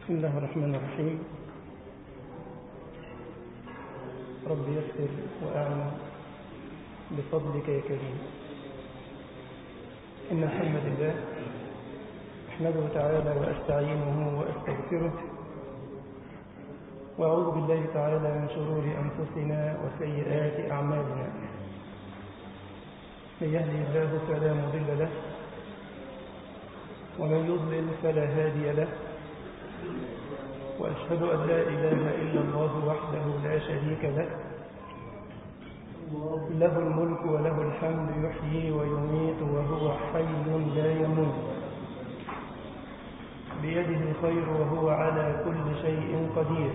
بسم الله الرحمن الرحيم. رب يسر وأعن بفضلك يا كريم. إن الحمد لله أحمده تعالى وأستعينه وأستغفره، وأعوذ بالله تعالى من شرور أنفسنا وسيئات أعمالنا. من يهدي الله فلا مضل له، ومن يضلل فلا هادي له، وأشهد أن لا إله إلا الله وحده لا شريك له، له الملك وله الحمد، يحيي ويميت وهو حي لا يموت، بيده الخير وهو على كل شيء قدير.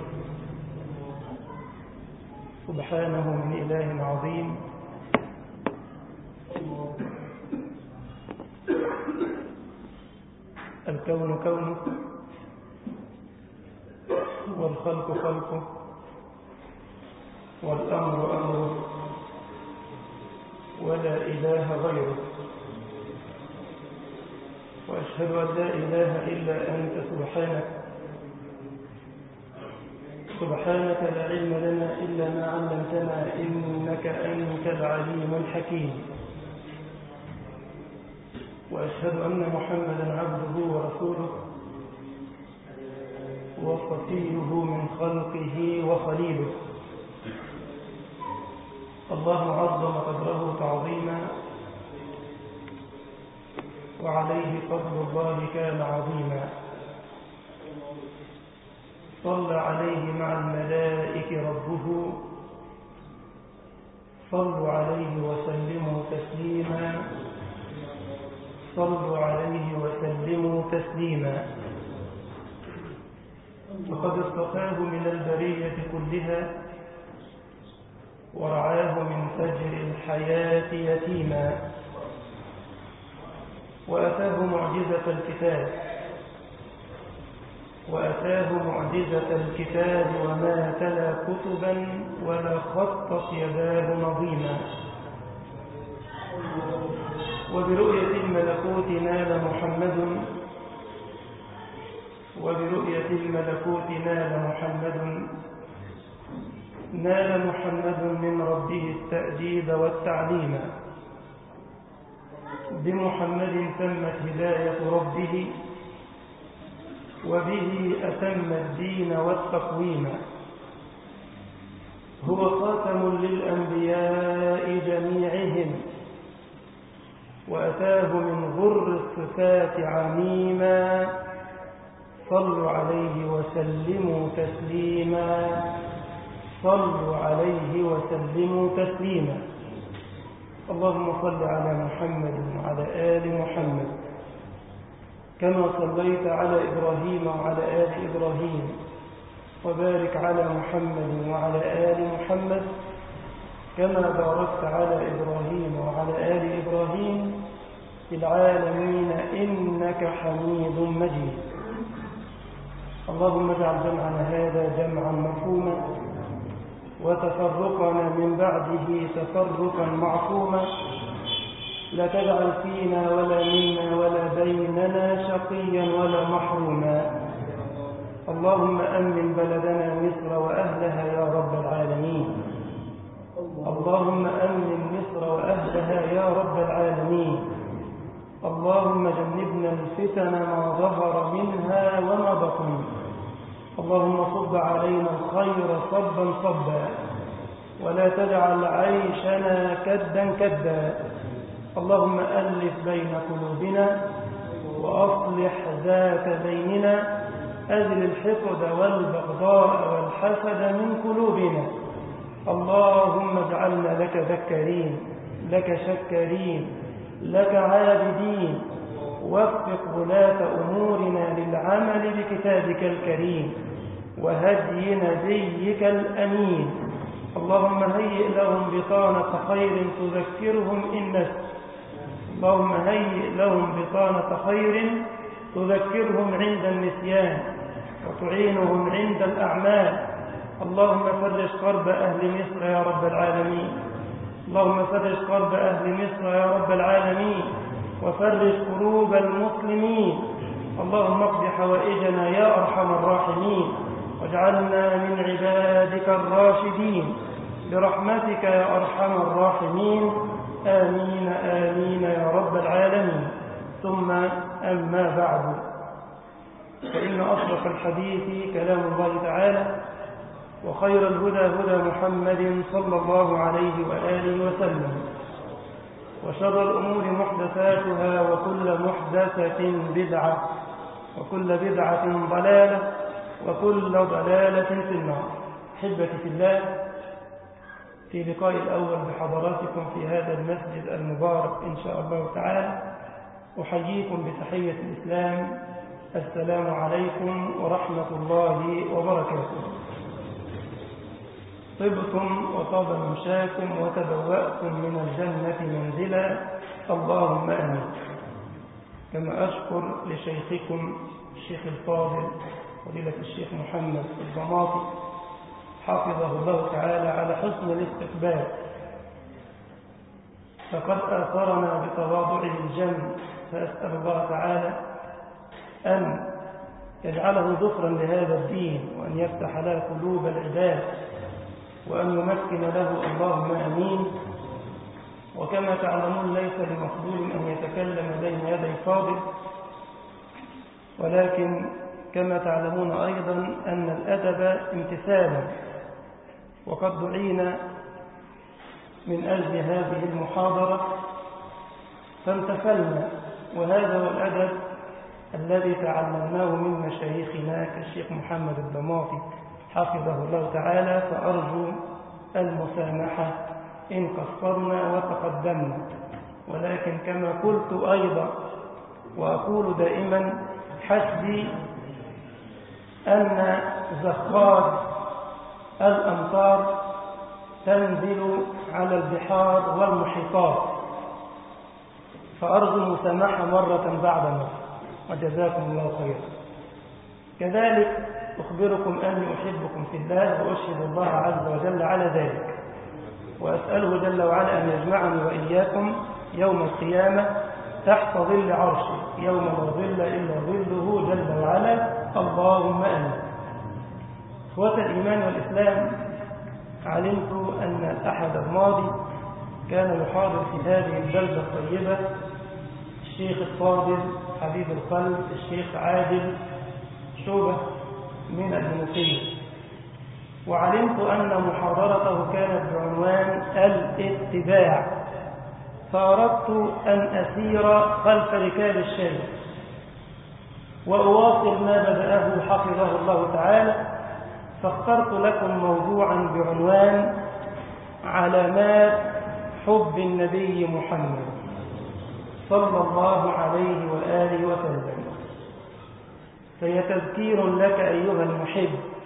سبحانه من إله عظيم، الكون كونه والخلق خلقه والأمر أمره، ولا إله غيره. وأشهد أن لا إله إلا أنت سبحانك لا علم لنا إلا ما علمتنا، إنك أنت العليم الحكيم. وأشهد أن محمدا عبده ورسوله وصفيه من خلقه وخليله. الله عظم قدره تعظيما، وعليه فضل الله كان عظيما. صلى عليه مع الملائكة ربه، صلوا عليه وسلموا تسليما، صلوا عليه وسلموا تسليما. فقد اصطفاه من البرية كلها، ورعاه من فجر الحياة يتيما، وأتاه معجزة الكتاب وما تلا كتبا ولا خطت يداه نظيما. وبرؤية الملكوت نال محمد من ربه التأديب والتعليم. بمحمد تمت هداية ربه، وبه أتم الدين والتقويم. هو خاتم للأنبياء جميعهم، وأتاه من غر الصفات عميما. صلوا عليه وسلموا تسليما، صلوا عليه وسلموا تسليما. اللهم صل على محمد وعلى آل محمد، كما صليت على إبراهيم وعلى آل إبراهيم، وبارك على محمد وعلى آل محمد، كما باركت على إبراهيم وعلى آل إبراهيم في العالمين إنك حميد مجيد. اللهم اجعل جمعنا هذا جمعا مرحوما، وتفرقنا من بعده تفرقا معصوما. لا تجعل فينا ولا منا ولا بيننا شقيا ولا محروما. اللهم أمن بلدنا مصر وأهلها يا رب العالمين. اللهم أمن مصر وأهلها يا رب العالمين. اللهم جنبنا الفتن ما ظهر منها وما بطن. اللهم صب علينا الخير صبا صبا، ولا تجعل عيشنا كدا كدا. اللهم ألف بين قلوبنا وأصلح ذات بيننا. أزل الحقد والبغضاء والحسد من قلوبنا. اللهم اجعلنا لك ذكرين، لك شكرين، لك عابدين. وفق ولاة أمورنا للعمل بكتابك الكريم وهدي نبيك الأمين. اللهم هيئ لهم بطانة خير تذكرهم إن نسوا. اللهم هيئ لهم بطانة خير تذكرهم عند النسيان وتعينهم عند الأعمال. اللهم فرج كرب أهل مصر يا رب العالمين. اللهم فرج كرب أهل مصر يا رب العالمين، وفرج كروب المسلمين. اللهم اقض حوائجنا يا أرحم الراحمين، واجعلنا من عبادك الراشدين برحمتك يا أرحم الراحمين. آمين آمين يا رب العالمين. ثم أما بعد، فإن أصدق الحديث كلام الله تعالى، وخير الهدى هدى محمد صلى الله عليه وآله وسلم، وشر الأمور محدثاتها، وكل محدثة بدعة، وكل بدعة ضلالة، وكل ضلالة في النار. أحبتي في الله، في لقاء الأول بحضراتكم في هذا المسجد المبارك إن شاء الله تعالى، أحييكم بتحية الإسلام: السلام عليكم ورحمة الله وبركاته. طبتم وطاب ممشاكم وتبوأتم من الجنة منزلا، اللهم آمين. كما أشكر لشيخكم الشيخ الفاضل فضيلة الشيخ محمد الضماطي حفظه الله تعالى على حسن الاستقبال، فقد آثرنا بتواضعه الجم، فأسأل الله تعالى أن يجعله ذخرا لهذا الدين، وأن يفتح له قلوب العباد، وأن يمكن له، اللهم آمين. وكما تعلمون ليس لمفضول أن يتكلم بين يدي فاضل، ولكن كما تعلمون أيضا أن الأدب امتثالا، وقد دعينا من أجل هذه المحاضرة فامتثلنا، وهذا هو الأدب الذي تعلمناه من مشايخنا كالشيخ محمد الضماطي حفظه الله تعالى. فأرجو المسامحة إن قصرنا وتقدمنا، ولكن كما قلت أيضا وأقول دائما: حسبي أن زخات الأمطار تنزل على البحار والمحيطات، فأرجو المسامحة مرة بعد مرة، وجزاكم الله خيرا. كذلك أخبركم أني أحبكم في الله، وأشهد الله عز وجل على ذلك، وأسأله جل وعلا أن يجمعني وإياكم يوم القيامة تحت ظل عرشه، يوم لا ظل إلا ظله جل وعلا، اللهم آمين. إخوة الإيمان والإسلام، علمت أن الأحد الماضي كان يحاضر في هذه البلدة الطيبة الشيخ الفاضل حبيب القلب الشيخ عادل شوبة من المنوفية، وعلمت أن محاضرته كانت بعنوان الاتباع، فأردت أن أسير خلف ركاب الشيخ وأواصل ما بدأه حفظه الله تعالى، فاخترت لكم موضوعا بعنوان علامات حب النبي محمد صلى الله عليه وآله وسلم. فهي تذكير لك أيها المحب،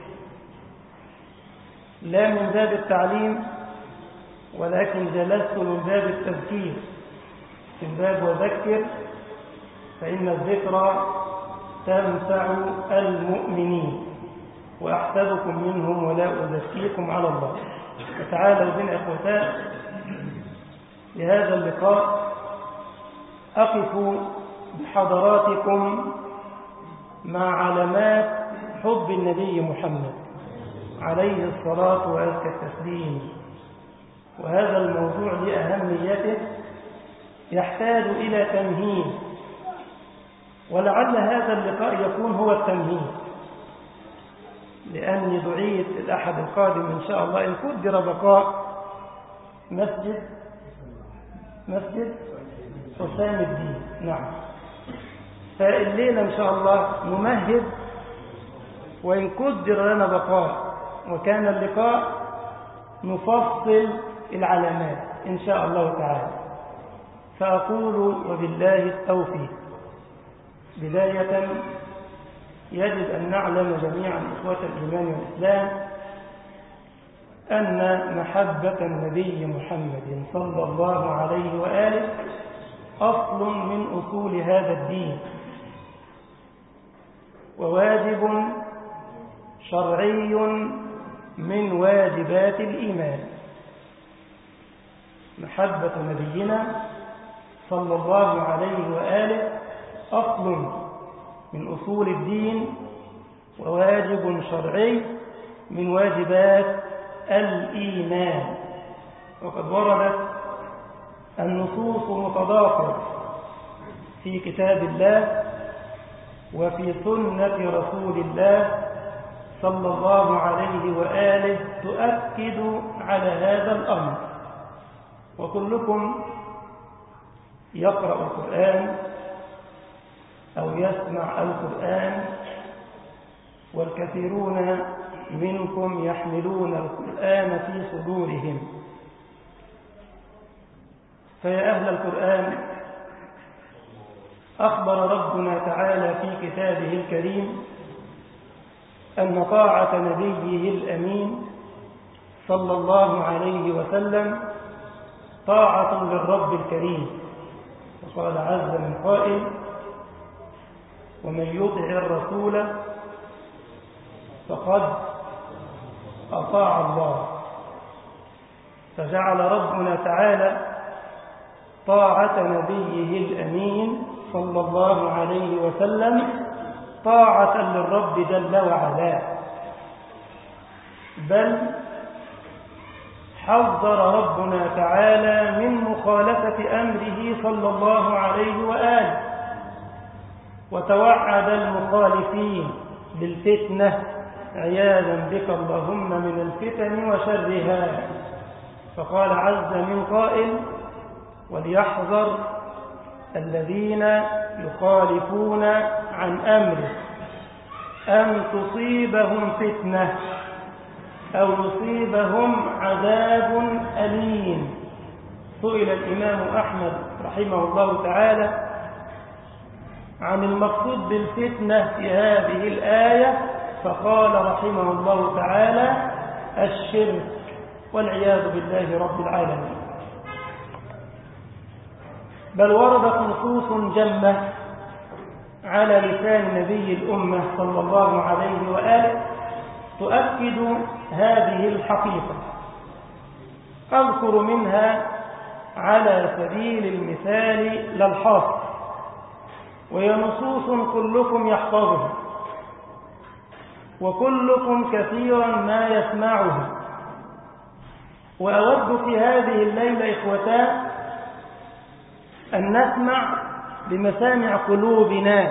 لا من باب التعليم، ولكن جلست من باب التذكير، من باب وذكر فإن الذكرى تنفع المؤمنين، وأحسبكم منهم ولا أزكيكم على الله. فتعالوا بنا إخوتان لهذا اللقاء، أقف بحضراتكم مع علامات حب النبي محمد عليه الصلاة وأزكى التسليم. وهذا الموضوع لأهميته يحتاج إلى تمهيد، ولعل هذا اللقاء يكون هو التمهيد، لأني دعيت الأحد القادم إن شاء الله إن قدر بقاء مسجد حسام الدين. نعم، فالليلة إن شاء الله نمهد، وإن قدر لنا بقاء وكان اللقاء نفصل العلامات إن شاء الله تعالى. فأقول وبالله التوفيق. بداية يجب أن نعلم جميعا إخوة الإيمان والإسلام أن محبة النبي محمد صلى الله عليه وآله أصل من أصول هذا الدين، وواجب شرعي من واجبات الإيمان. محبة نبينا صلى الله عليه وآله أصل من أصول الدين وواجب شرعي من واجبات الإيمان. وقد وردت النصوص متضافرة في كتاب الله وفي سنة رسول الله صلى الله عليه وآله تؤكد على هذا الأمر. وكلكم يقرأ القرآن أو يسمع القرآن، والكثيرون منكم يحملون القرآن في صدورهم. فيا أهل القرآن، أخبر ربنا تعالى في كتابه الكريم أن طاعة نبيه الأمين صلى الله عليه وسلم طاعة للرب الكريم. وقال عز من قائل: ومن يطع الرسول فقد أطاع الله. فجعل ربنا تعالى طاعة نبيه الأمين صلى الله عليه وسلم طاعة للرب جل وعلا، بل حذر ربنا تعالى من مخالفة أمره صلى الله عليه وآله، وتوعد المخالفين بالفتنة عياذا بك اللهم من الفتن وشرها. فقال عز من قائل: وليحذر الذين يخالفون عن أمره أن تصيبهم فتنة أو يصيبهم عذاب أليم. سئل الإمام أحمد رحمه الله تعالى عن المقصود بالفتنة في هذه الآية، فقال رحمه الله تعالى: الشرك، والعياذ بالله رب العالمين. بل وردت نصوص جمة على لسان نبي الأمة صلى الله عليه وآله تؤكد هذه الحقيقة. أذكر منها على سبيل المثال لا الحصر، وهي نصوص كلكم يحفظها وكلكم كثيرا ما يسمعها. وأود في هذه الليلة إخوتان أن نسمع بمسامع قلوبنا،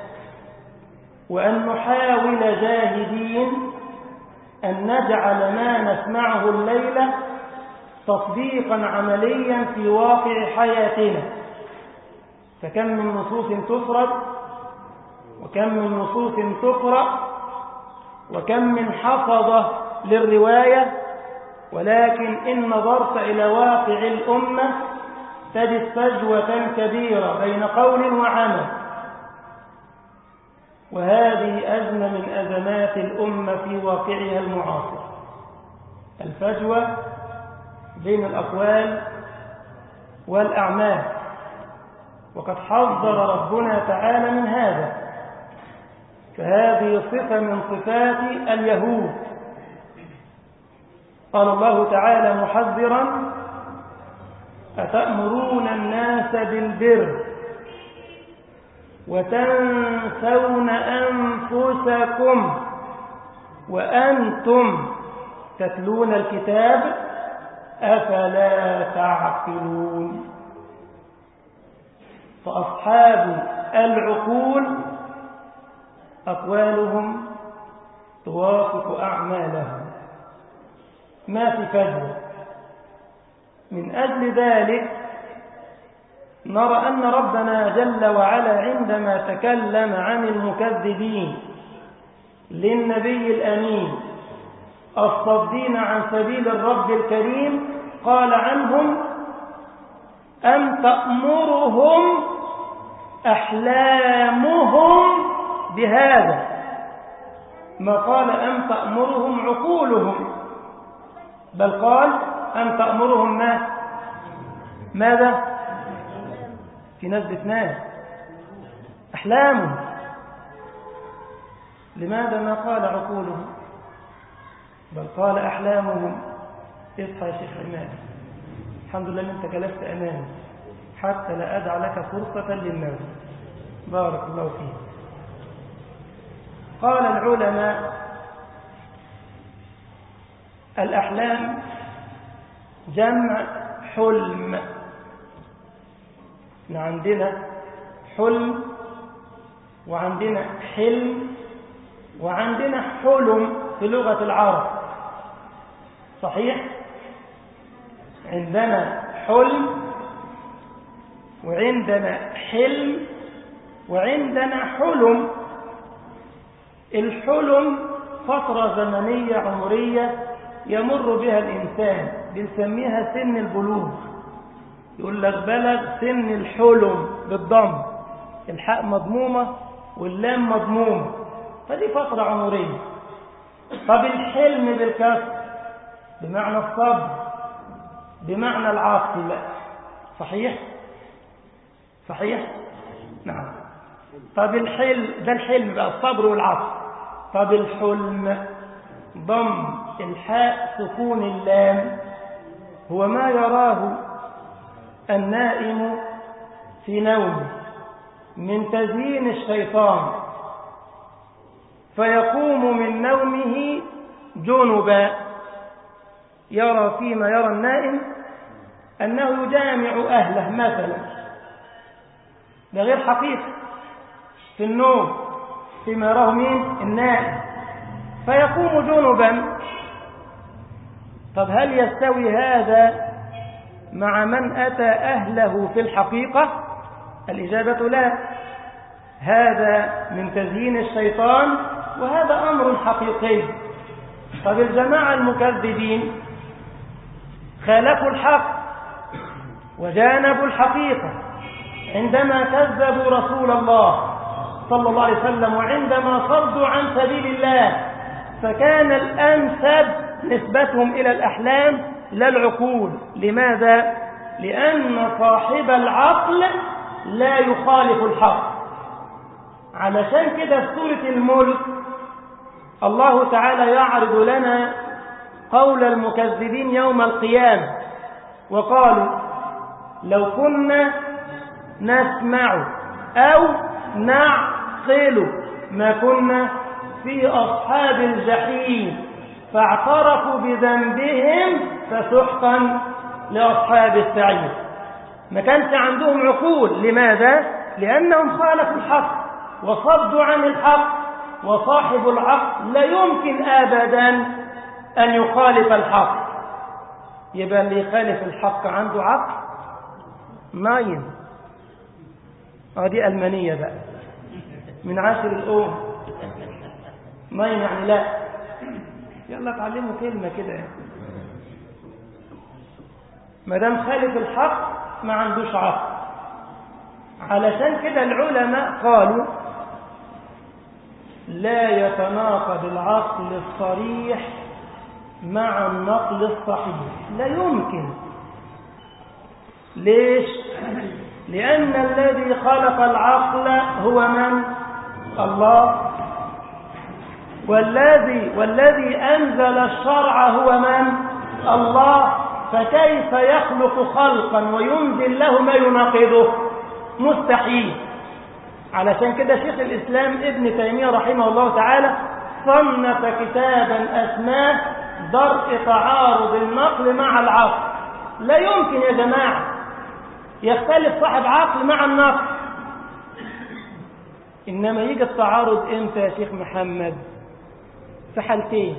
وأن نحاول جاهدين أن نجعل ما نسمعه الليلة تطبيقا عمليا في واقع حياتنا. فكم من نصوص تفرد، وكم من نصوص تقرأ، وكم من حفظة للرواية، ولكن إن نظرت إلى واقع الأمة تجد فجوة كبيرة بين قول وعمل. وهذه أزمة من أزمات الأمة في واقعها المعاصر، الفجوة بين الأقوال والأعمال. وقد حذر ربنا تعالى من هذا، فهذه صفة من صفات اليهود. قال الله تعالى محذرا: أتأمرون الناس بالبر وتنسون أنفسكم وأنتم تتلون الكتاب أفلا تعقلون. فأصحاب العقول أقوالهم توافق أعمالهم، ما في فجوة. من أجل ذلك نرى أن ربنا جل وعلا عندما تكلم عن المكذبين للنبي الأمين الصادين عن سبيل الرب الكريم قال عنهم: أم تأمرهم أحلامهم بهذا. ما قال أم تأمرهم عقولهم، بل قال أم تأمرهم ماذا؟ في ناس بتنام أحلامهم. لماذا ما قال عقولهم، بل قال أحلامهم؟ اصحى يا شيخ عماد، الحمد لله أنت جلست أمامي حتى لا أدع لك فرصة للنوم. بارك الله فيك. قال العلماء الأحلام جمع حلم. عندنا حلم وعندنا حلم وعندنا حلم في لغة العرب، صحيح؟ عندنا حلم وعندنا حلم وعندنا حلم. الحلم فترة زمنية عمرية يمر بها الإنسان، بنسميها سن البلوغ. يقول لك بلغ سن الحلم بالضم، الحاء مضمومة واللام مضمومة، فدي فترة عمرية. طب الحلم بالكسر بمعنى الصبر، بمعنى العقل، صحيح؟ صحيح؟ نعم. طب ده الحلم بقى الصبر والعقل. طب الحلم ضم الحاء سكون اللام، هو ما يراه النائم في نومه من تزيين الشيطان فيقوم من نومه جنبا. يرى فيما يرى النائم أنه يجامع أهله مثلا، ده غير حقيقة في النوم فيما يراه مين؟ النائم، فيقوم جنبا. طب هل يستوي هذا مع من أتى أهله في الحقيقة؟ الإجابة لا، هذا من تزيين الشيطان وهذا أمر حقيقي. طب الجماعة المكذبين خالفوا الحق وجانبوا الحقيقة عندما كذبوا رسول الله صلى الله عليه وسلم وعندما صدوا عن سبيل الله، فكان الأنسب نسبتهم إلى الأحلام لا العقول. لماذا؟ لأن صاحب العقل لا يخالف الحق. علشان كده في سورة الملك الله تعالى يعرض لنا قول المكذبين يوم القيامة، وقالوا لو كنا نسمع أو نعقل ما كنا في أصحاب الجحيم فاعترفوا بذنبهم فسحقا لأصحاب السعير. ما كانش عندهم عقول. لماذا؟ لأنهم خالفوا الحق وصدوا عن الحق، وصاحب العقل لا يمكن أبدا أن يخالف الحق. يبقى اللي يخالف الحق عنده عقل نايم. دي ألمانية بقى من عاشر الأم. نايم يعني لا. يلا تعلموا كلمة كده، ما دام خالف الحق ما عندوش عقل. علشان كده العلماء قالوا لا يتناقض العقل الصريح مع النقل الصحيح، لا يمكن. ليش؟ لأن الذي خلق العقل هو من؟ الله. والذي أنزل الشرع هو من؟ الله. فكيف يخلق خلقا وينزل له ما يناقضه؟ مستحيل. علشان كده شيخ الإسلام ابن تيمية رحمه الله تعالى صنف كتابا أسماه درء تعارض النقل مع العقل. لا يمكن يا جماعة يختلف صاحب عقل مع النقل. إنما يجي التعارض إمتى يا شيخ محمد؟ في حالتين.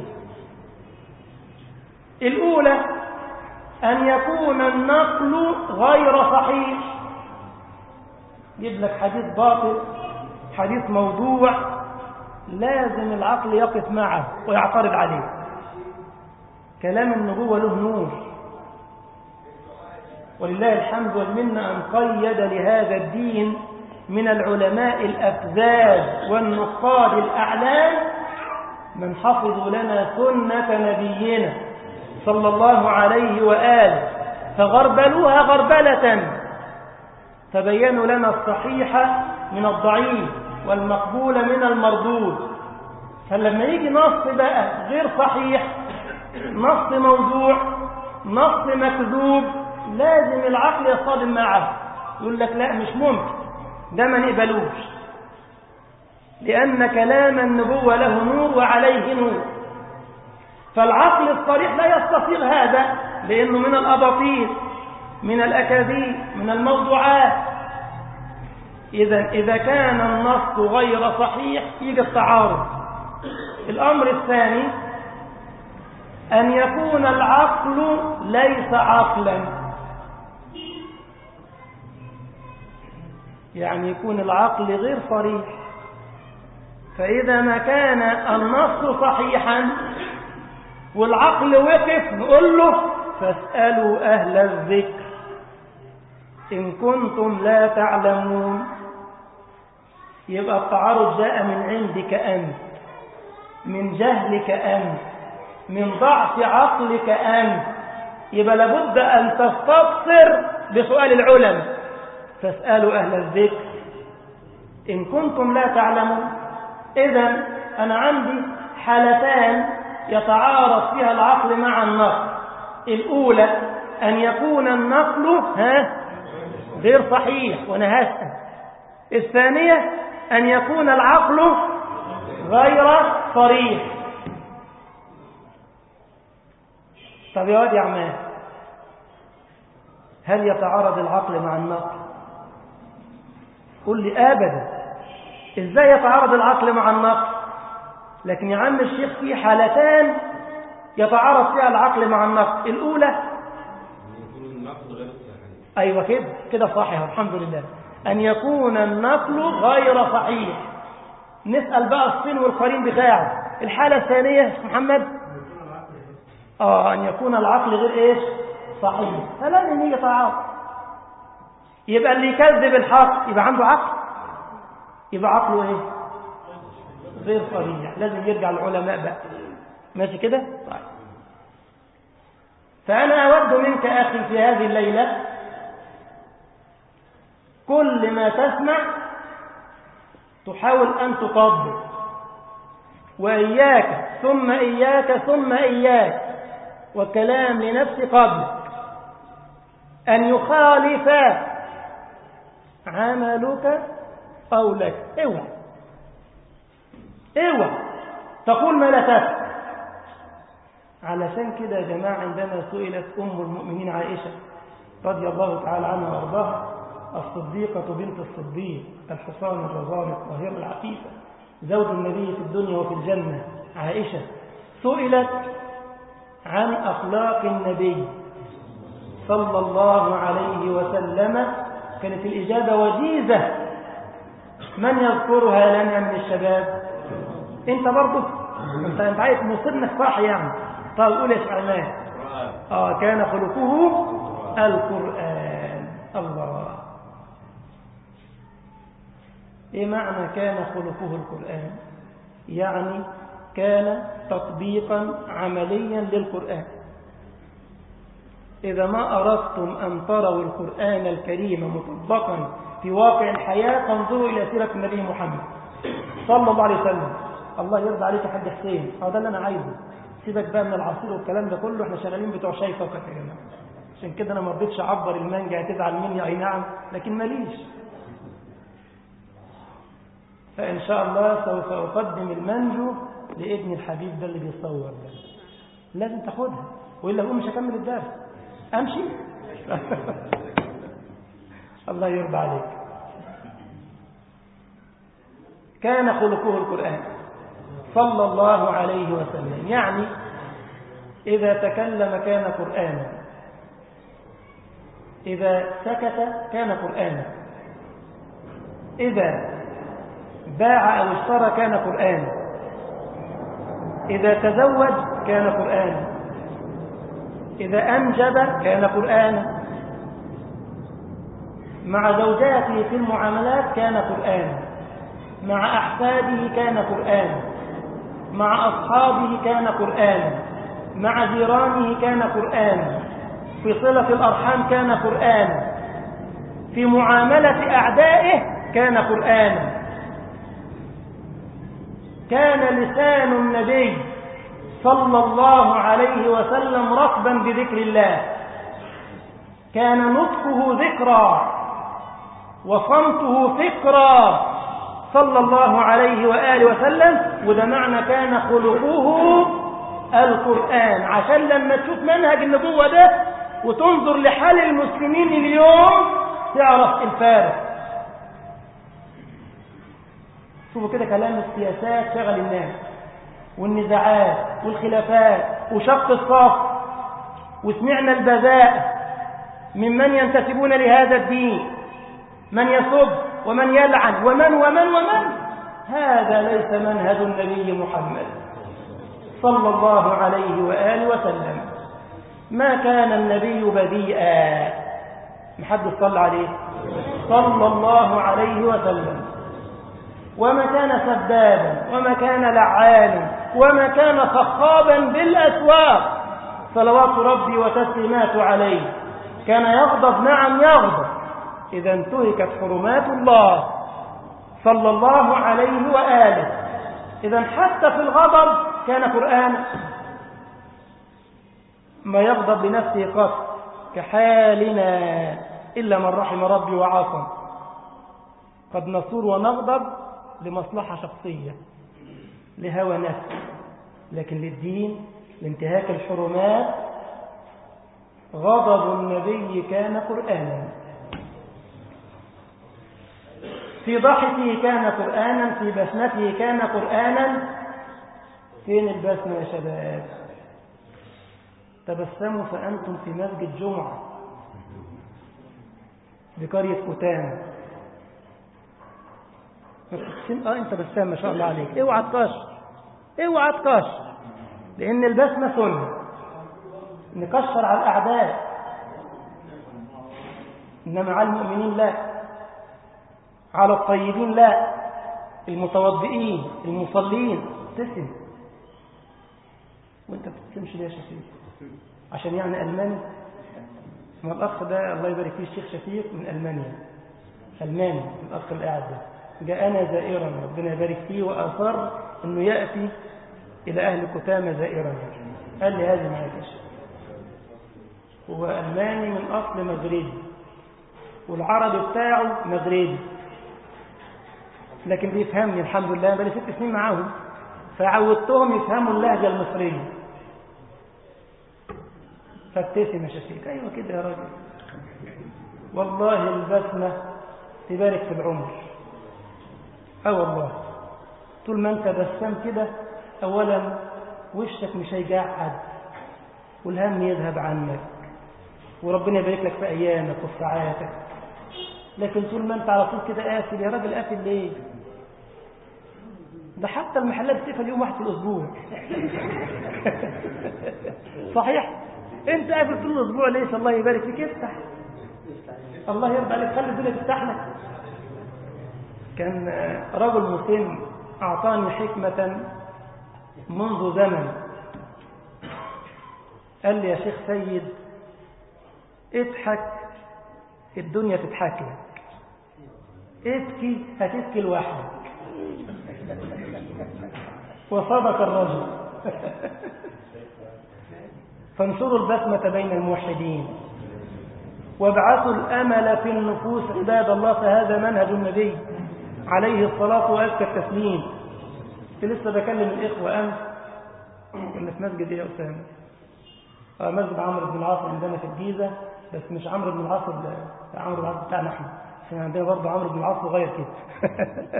الأولى أن يكون النقل غير صحيح، يجيب لك حديث باطل، حديث موضوع، لازم العقل يقف معه ويعترض عليه. كلام النبوة له نور، ولله الحمد والمنة أن قيد لهذا الدين من العلماء الأفذاذ والنقاد الأعلام من حفظوا لنا سنة نبينا صلى الله عليه وآله، فغربلوها غربلة، فبينوا لنا الصحيح من الضعيف والمقبول من المردود. فلما يجي نص بقى غير صحيح، نص موضوع، نص مكذوب، لازم العقل يصطدم معه، يقول لك لا مش ممكن، ده ما نقبلوش. لأن كلام النبوة له نور وعليه نور. فالعقل الصريح لا يستطيع هذا، لأنه من الأباطيل، من الأكاذيب، من الموضوعات. إذا كان النص غير صحيح يجي التعارض. الأمر الثاني أن يكون العقل ليس عقلا، يعني يكون العقل غير صريح. فإذا ما كان النص صحيحا والعقل وقف نقول له فاسألوا أهل الذكر إن كنتم لا تعلمون. يبقى التعارض جاء من عندك أنت، من جهلك أنت، من ضعف عقلك أنت. يبقى لابد أن تستبصر بسؤال العلماء، فاسألوا أهل الذكر إن كنتم لا تعلمون. إذن أنا عندي حالتان يتعارض فيها العقل مع النقل. الأولى أن يكون النقل غير صحيح وأنا هسأل. الثانية أن يكون العقل غير صريح. طب يا واد يا عمان، هل يتعارض العقل مع النقل؟ قل لي أبدا. إزاي يتعارض العقل مع النقل؟ لكن يا عم الشيخ في حالتان يتعارض فيها العقل مع النقل. الأولى أيوة كده صحيح الحمد لله، أن يكون النقل غير صحيح. نسأل بقى الصين والقرين بتاعه. الحالة الثانية محمد أن يكون العقل غير إيش؟ صحيح. فلازم يجي تعارض. يبقى اللي يكذب الحق يبقى عنده عقل، يبقى عقله إيه؟ غير صريح. لازم يرجع العلماء بقى. ماشي كده؟ طيب. فأنا أود منك أخي في هذه الليلة كل ما تسمع تحاول أن تطبق، وإياك ثم إياك ثم إياك وكلام لنفس قبلك أن يخالف عملك قولك. اوعى تقول ما لا تفعل. علشان كده يا جماعة عندما سئلت أم المؤمنين عائشة رضي الله تعالى عنها وارضاها، الصديقة بنت الصديق، الحصان الرزان الطاهرة العفيفة، زوج النبي في الدنيا وفي الجنة، عائشة، سئلت عن أخلاق النبي صلى الله عليه وسلم. كانت الإجابة وجيزة. من يذكرها لنا من الشباب؟ انت برضه انت عايز مصيرنك صح يعني. طيب قول يا شعبان. كان خلقه القرآن. الله. ايه معنى كان خلقه القرآن؟ يعني كان تطبيقا عمليا للقرآن. إذا ما أردتم أن تروا القرآن الكريم مطبقا في واقع الحياة فانظروا إلى سيرة النبي محمد صلى الله عليه وسلم. الله يرضى عليك يا حاج حسين، ده اللي أنا عايزه. سيبك بقى من العصير والكلام ده كله، احنا شغالين بتوع شاي فقط يا جماعة. عشان كده أنا ما رضيتش أعبر المانجا، هتزعل مني أي نعم، لكن ماليش. فإن شاء الله سوف أقدم المانجو لابن الحبيب ده اللي بيصور ده. لازم تاخدها وإلا هو مش هكمل الدرس. أمشي. الله يرضى عليك. كان خلقه القرآن صلى الله عليه وسلم، يعني إذا تكلم كان قرآنا، إذا سكت كان قرآنا، إذا باع أو اشترى كان قرآنا، إذا تزوج كان قرآنا، إذا أنجب كان قرآنا، مع زوجاته في المعاملات كان قرآنا، مع أحفاده كان قرآنا، مع أصحابه كان قرآنا، مع جيرانه كان قرآنا، في صلة الأرحام كان قرآنا، في معاملة أعدائه كان قرآنا. كان لسان النبي صلى الله عليه وسلم رطبا بذكر الله، كان نطقه ذكرا وصمته فكرا، صلى الله عليه وآله وسلم، وده معنى كان خلقه القرآن. عشان لما تشوف منهج النبوة ده وتنظر لحال المسلمين اليوم تعرف الفارق. شوفوا كده كلام السياسات شغل الناس، والنزاعات والخلافات وشق الصف، وسمعنا البذاء ممن ينتسبون لهذا الدين، من يسب ومن يلعن ومن. هذا ليس منهج النبي محمد صلى الله عليه وآله وسلم. ما كان النبي بذيئا، محدث صلى عليه صلى الله عليه وسلم، وما كان سبابا وما كان لعانا وما كان صخابا بالأسواق، صلوات ربي وتسليماته عليه. كان يغضب، نعم يغضب إذا انتهكت حرمات الله صلى الله عليه وآله. إذا حتى في الغضب كان قرآنا، ما يغضب لنفسه قط كحالنا إلا من رحم ربي وعاصم. قد نصور ونغضب لمصلحة شخصية لهوى نفس، لكن للدين لانتهاك الحرمات غضب النبي كان قرآنا. في ضحكه كان قرآنا، في بسمته كان قرآنا. فين البسمة يا شباب؟ تبسموا فأنتم في مسجد جمعة بقرية كتام. انت بسام ما شاء الله عليك. اوعى تكشر لان البسمة سنة. نكشر على الاعداء، انما على المؤمنين لا، على الطيبين لا، المتوضئين المصلين تسم. وانت بتسمش ليه يا شفيق؟ عشان يعني الماني؟ ما الاخ ده الله يبارك فيه الشيخ شفيق من المانيا، الماني الاخ اللي قاعد ده، جاءنا زائرا ربنا يبارك فيه، وأصر أنه يأتي إلى أهل كتامة زائرا. قال لي هذه معك يا شيخ، هو ألماني من أصل مغربي والعربي بتاعه مغربي، لكن بيفهمني الحمد لله، بقالي 6 سنين معاهم فعودتهم يفهموا اللهجة المصرية. فابتسم يا شفيق. أيوة كده يا راجل، والله البسمة تبارك في العمر. والله طول ما انت بسام كده، اولا وشك مش هيجعد والهم يذهب عنك، وربنا يبارك لك في ايامك وفي ساعاتك. لكن طول ما انت على طول كده قافل، يا راجل قافل ليه؟ ده حتى المحلات بتقفل يوم واحد في الاسبوع. صحيح، انت قافل طول الاسبوع ليش؟ الله يبارك فيك، افتح، الله يرضى عليك، خلي الدنيا تفتح لك. كان رجل مسلم أعطاني حكمة منذ زمن، قال لي يا شيخ سيد اضحك الدنيا تضحك لك، ابكي هتبكي لوحدك. وصدق الرجل. فانشروا البسمة بين الموحدين وابعثوا الأمل في النفوس عباد الله، فهذا منهج النبي عليه الصلاة وأزكى التسليم. كنت لسه بكلم الإخوة أمس، كنا في مسجد إيه يا أسامة؟ مسجد عمرو بن العاص عندنا في الجيزة، بس مش عمرو بن العاص، عمرو بن العاص بتاعنا احنا، عشان عندنا برضه عمرو بن العاص صغير كده.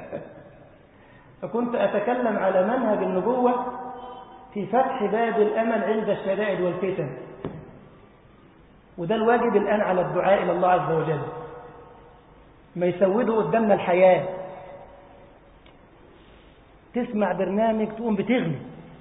فكنت أتكلم على منهج النبوة في فتح باب الأمل عند الشدائد والفتن، وده الواجب الآن على الدعاء إلى الله عز وجل، ما يسودوا قدامنا الحياة. تسمع برنامج تقوم بتغني.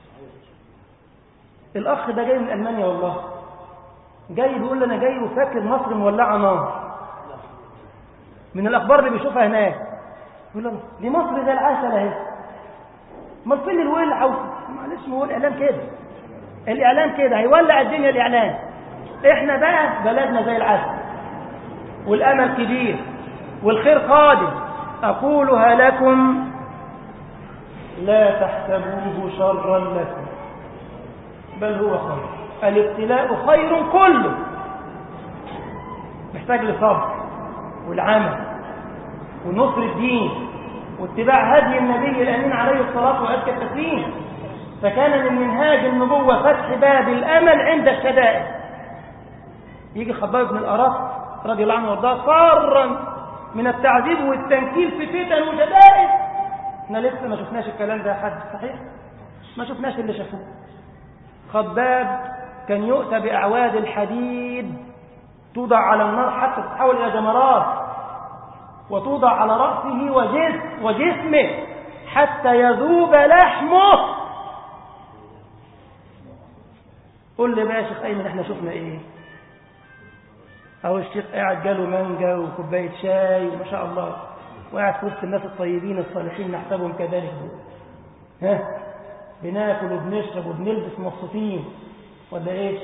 الأخ ده جاي من ألمانيا، والله جاي بيقول أنا جاي وفاكر مصر مولعة نار من الأخبار اللي بيشوفها هناك. يقول له دي مصر زي العسل اهي، امال فين الولع؟ معلش، ما هو الإعلام كده، الإعلام كده هيولع الدنيا الإعلام. إحنا بقى بلدنا زي العسل والأمل كبير والخير قادم. أقولها لكم لا تحسبوه شرا لكم بل هو خير. الابتلاء خير كله، محتاج لصبر والعمل ونصر الدين واتباع هدي النبي الأمين عليه الصلاة وأزكى التسليم. فكان من منهاج النبوة فتح باب الأمل عند الشدائد. يجي خباب بن الأرط رضي الله عنه وارضاه فرا من التعذيب والتنكيل في فتن وشدائد. احنا لسه ما شفناش الكلام ده حد صحيح، ما شفناش اللي شافوه. خباب كان يؤتى بأعواد الحديد توضع على النار حتى تتحول إلى جمرات، وتوضع على رأسه وجسمه حتى يذوب لحمه. قل لي بقى يا شيخ أيمن احنا شفنا ايه؟ أو الشيخ قاعد جاله مانجا وكوباية شاي وما شاء الله، وقاعد في وسط الناس الطيبين الصالحين نحسبهم كذلك دول. ها بناكل وبنشرب وبنلبس مبسوطين ولا ايش؟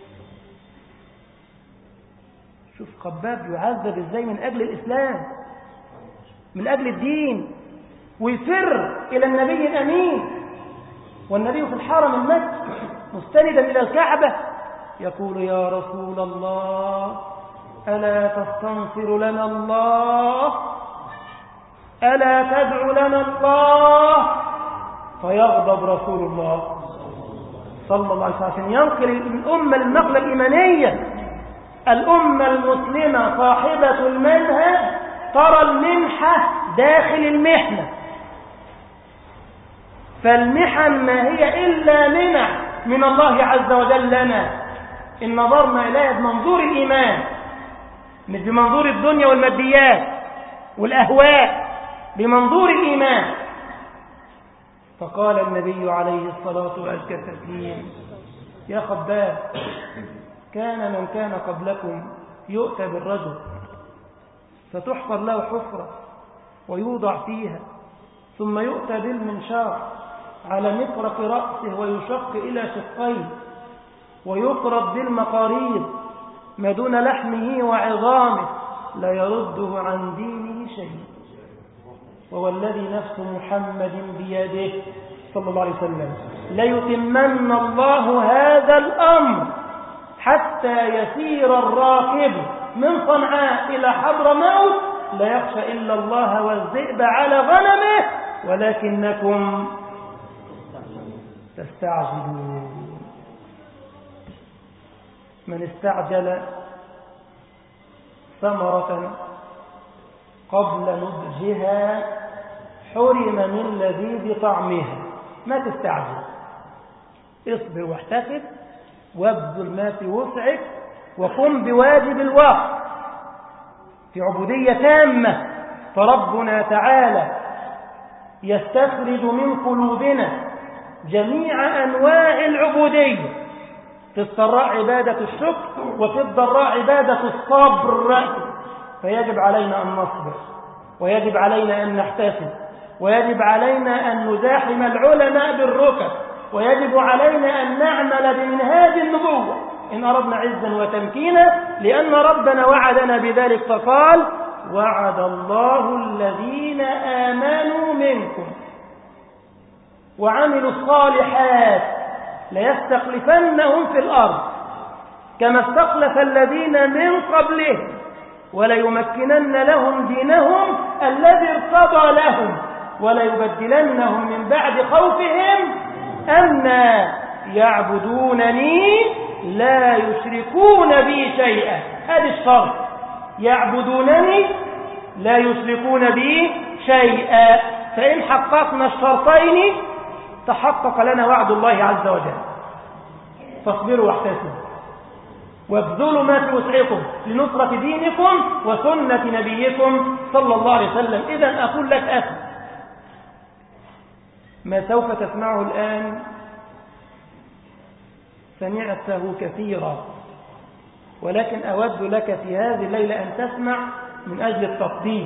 شوف خباب يعذب ازاي من أجل الإسلام، من أجل الدين، ويفر إلى النبي الأمين، والنبي في الحرم المكي مستندا إلى الكعبة يقول يا رسول الله ألا تستنصر لنا الله، ألا تدعو لنا الله؟ فيغضب رسول الله صلى الله عليه وسلم ينقل الأمة النقلة الإيمانية. الأمة المسلمة صاحبة المنهج ترى المنحة داخل المحنة، فالمحن ما هي إلا منح من الله عز وجل لنا إن نظرنا إليها بمنظور الإيمان مش بمنظور الدنيا والماديات والأهواء، بمنظور الإيمان. فقال النبي عليه الصلاة والسلام يا خباب كان من كان قبلكم يؤتى بالرجل فتحفر له حفرة ويوضع فيها، ثم يؤتى بالمنشار على مفرق رأسه ويشق إلى شقين ويقرض بالمقاريض ما دون لحمه وعظامه لا يرده عن دينه شيء. ووالذي نفس محمد بيده صلى الله عليه وسلم ليتمن الله هذا الأمر حتى يسير الراكب من صنعاء إلى حضرموت لا يخشى إلا الله والذئب على غنمه ولكنكم تستعجلون. من استعجل ثمرة قبل نضجها حرم من لذيذ طعمها. ما تستعجل، اصبر واحتسب وابذل ما في وسعك وقم بواجب الوقت في عبودية تامة. فربنا تعالى يستخرج من قلوبنا جميع أنواع العبودية، في السراء عبادة الشكر وفي الضراء عبادة الصبر. فيجب علينا أن نصبر، ويجب علينا أن نحتسب، ويجب علينا أن نزاحم العلماء بالركب، ويجب علينا أن نعمل بمنهاج النبوة إن أردنا عزا وتمكينا، لأن ربنا وعدنا بذلك فقال وعد الله الذين آمنوا منكم وعملوا الصالحات ليستخلفنهم في الأرض كما استخلف الذين من قبلهم وليمكنن لهم دينهم الذي ارتضى لهم وليبدلنهم من بعد خوفهم أمنا يعبدونني لا يشركون بي شيئا. هذا الشرط، يعبدونني لا يشركون بي شيئا. فإن حققنا الشرطين تحقق لنا وعد الله عز وجل. فاصبروا واحتسبوا وابذلوا ما في وسعكم لنصرة دينكم وسنة نبيكم صلى الله عليه وسلم. إذن أقول لك أخي ما سوف تسمعه الآن سمعته كثيرا، ولكن أود لك في هذه الليلة أن تسمع من أجل التطبيق،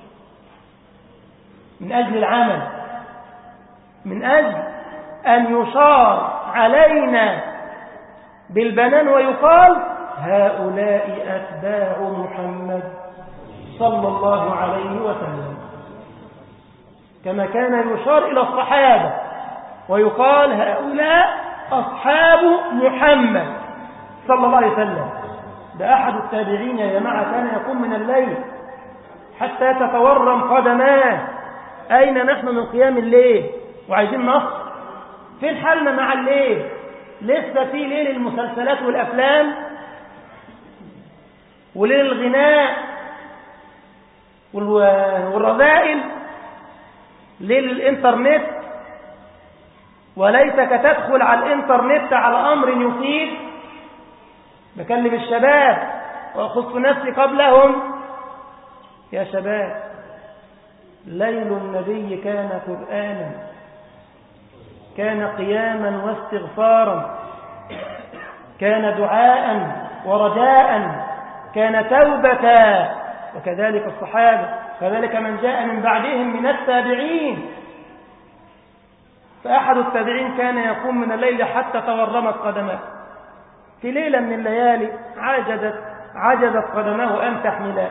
من أجل العمل، من أجل أن يشار علينا بالبنان ويقال هؤلاء أتباع محمد صلى الله عليه وسلم، كما كان يشار إلى الصحابة ويقال هؤلاء أصحاب محمد صلى الله عليه وسلم. ده أحد التابعين يا جماعة كان يقوم من الليل حتى تتورم قدماه أين نحن من قيام الليل وعايزين نصر؟ فين حالنا مع الليل؟ لسه في ليل المسلسلات والأفلام وليل الغناء والرذائل، ليل الإنترنت، وليتك تدخل على الإنترنت على أمر يفيد. بكلم الشباب وأخص نفسي قبلهم، يا شباب ليل النبي كان قرآنا، كان قياما واستغفارا، كان دعاء ورجاء، كان توبة، وكذلك الصحابة، كذلك من جاء من بعدهم من التابعين. فأحد التابعين كان يقوم من الليل حتى تورمت قدماه، في ليلة من الليالي عجزت قدماه أن تحملاه،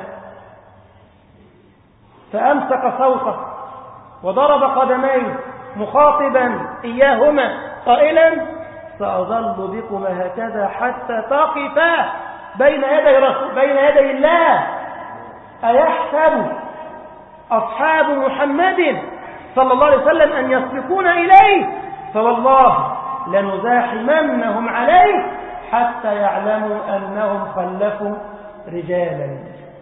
فأمسك صوته وضرب قدميه مخاطبا إياهما قائلا: سأظل بكما هكذا حتى تقفا بين يدي الله. أيحسب أصحاب محمد صلى الله عليه وسلم أن يسبقون إليه؟ فوالله لنزاحمنهم عليه حتى يعلموا أنهم خلفوا رجالا.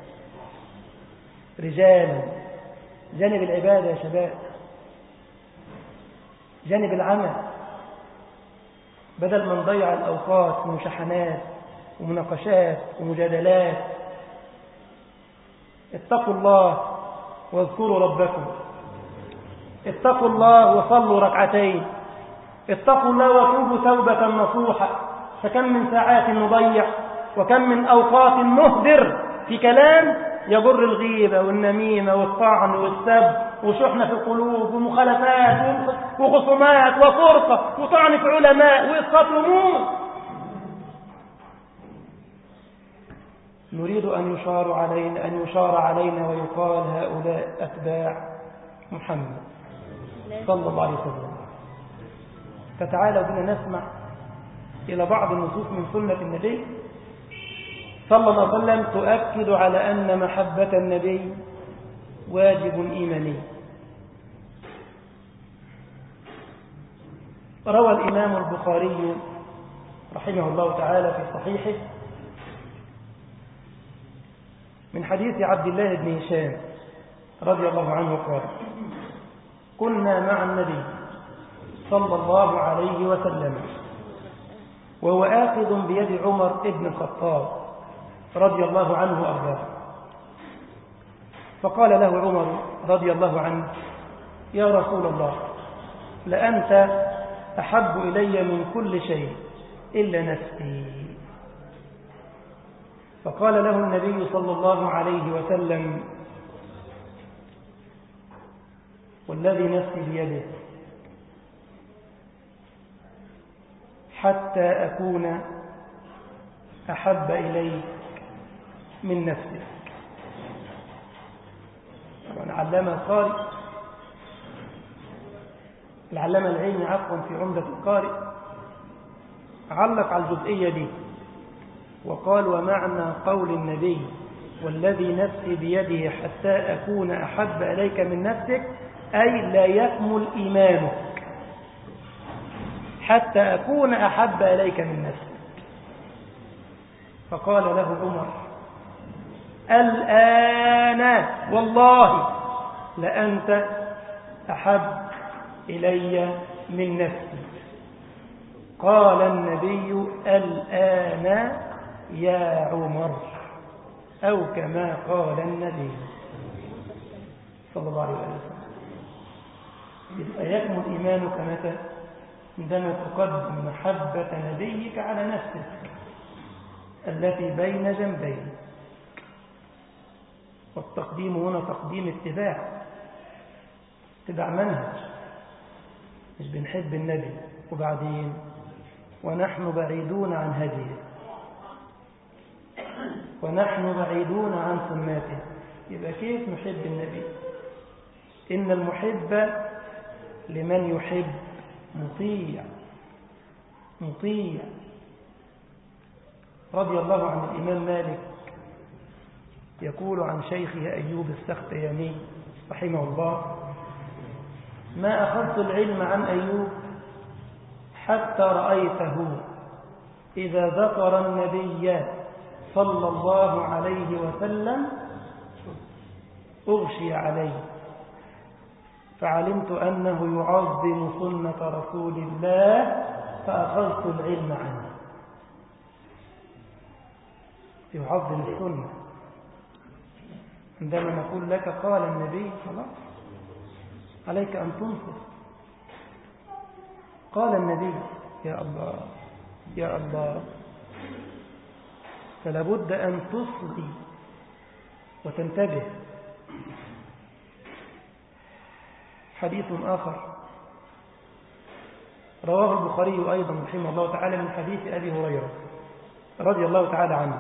جانب العبادة يا شباب، جانب العمل، بدل ما نضيع الأوقات في مشاحنات ومناقشات ومجادلات. اتقوا الله واذكروا ربكم، اتقوا الله وصلوا ركعتين، اتقوا الله وتوبوا توبة نصوحة. فكم من ساعات نضيع، وكم من أوقات نهدر في كلام يجر الغيبة والنميمة والطعن والسب وشحنة في القلوب ومخالفات وخصومات وفرقة وطعن في علماء وإسقاط رموز. نريد أن يشار علينا ويقال: هؤلاء أتباع محمد صلى الله عليه وسلم. فتعالوا بنا نسمع إلى بعض النصوص من سنة النبي صلى الله عليه وسلم تؤكد على أن محبة النبي واجب إيماني. روى الإمام البخاري رحمه الله تعالى في صحيحه من حديث عبد الله بن هشام رضي الله عنه قال: كنا مع النبي صلى الله عليه وسلم وهو آخذ بيد عمر بن الخطاب رضي الله عنه وأرضاه، فقال له عمر رضي الله عنه: يا رسول الله، لأنت أحب إلي من كل شيء إلا نفسي. فقال له النبي صلى الله عليه وسلم: والذي نفسي بيده حتى أكون أحب إليك من نفسك. طبعا العلامة العلمي في عمدة القارئ علق على الجزئية دي وقال: ومعنى قول النبي والذي نفسي بيده حتى أكون أحب إليك من نفسك، أي لا يكمل إيمانك حتى أكون أحب إليك من نفسك. فقال له عمر: الآن والله لأنت أحب إلي من نفسي. قال النبي: الآن يا عمر، أو كما قال النبي صلى الله عليه وسلم. يبقى يكمل إيمانك متى؟ عندما تقدم محبة نبيك على نفسك التي بين جنبيك. والتقديم هنا تقديم اتباع منهج، مش بنحب النبي وبعدين ونحن بعيدون عن هديه ونحن بعيدون عن سنته. يبقى كيف نحب النبي؟ إن المحب لمن يحب مطيع. رضي الله عن الإمام مالك يقول عن شيخه أيوب السختياني رحمه الله: ما أخذت العلم عن أيوب حتى رأيته إذا ذكر النبي صلى الله عليه وسلم أغشي عليه فعلمت أنه يعظم سنة رسول الله فأخذت العلم عنه. يعظم السنة. عندما نقول لك قال النبي خلاص عليك أن تنصر. قال النبي يا الله يا الله، فلا بد أن تصغي وتنتبه. حديث آخر رواه البخاري أيضا رحمه الله تعالى من حديث أبي هريرة رضي الله تعالى عنه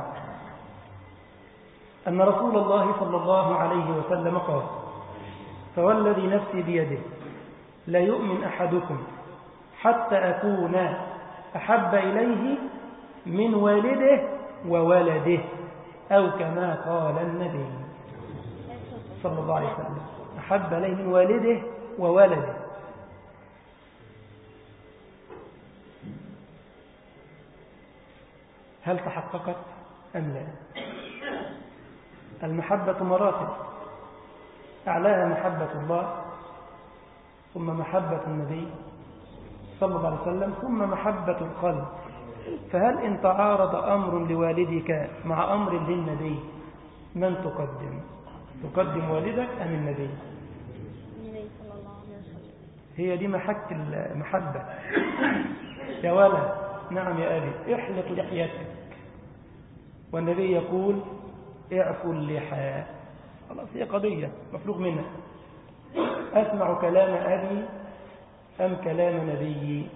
أن رسول الله صلى الله عليه وسلم قال: فوالذي نفسي بيده لا يؤمن أحدكم حتى أكون أحب إليه من والده وولده، أو كما قال النبي صلى الله عليه وسلم، أحب إليه من والده وولده. هل تحققت أم لا؟ المحبة مراتب، أعلاها محبة الله، ثم محبة النبي صلى الله عليه وسلم، ثم محبة القلب. فهل إن تعارض أمر لوالدك مع أمر للنبي من تقدم؟ تقدم والدك أم النبي؟ صلى الله عليه وسلم. هي دي محك المحبة. يا ولد، نعم يا أبي، احلق لحيتك، والنبي يقول اعفوا اللحى. خلاص، هي قضية مفروغ منها. أسمع كلام أبي أم كلام نبيي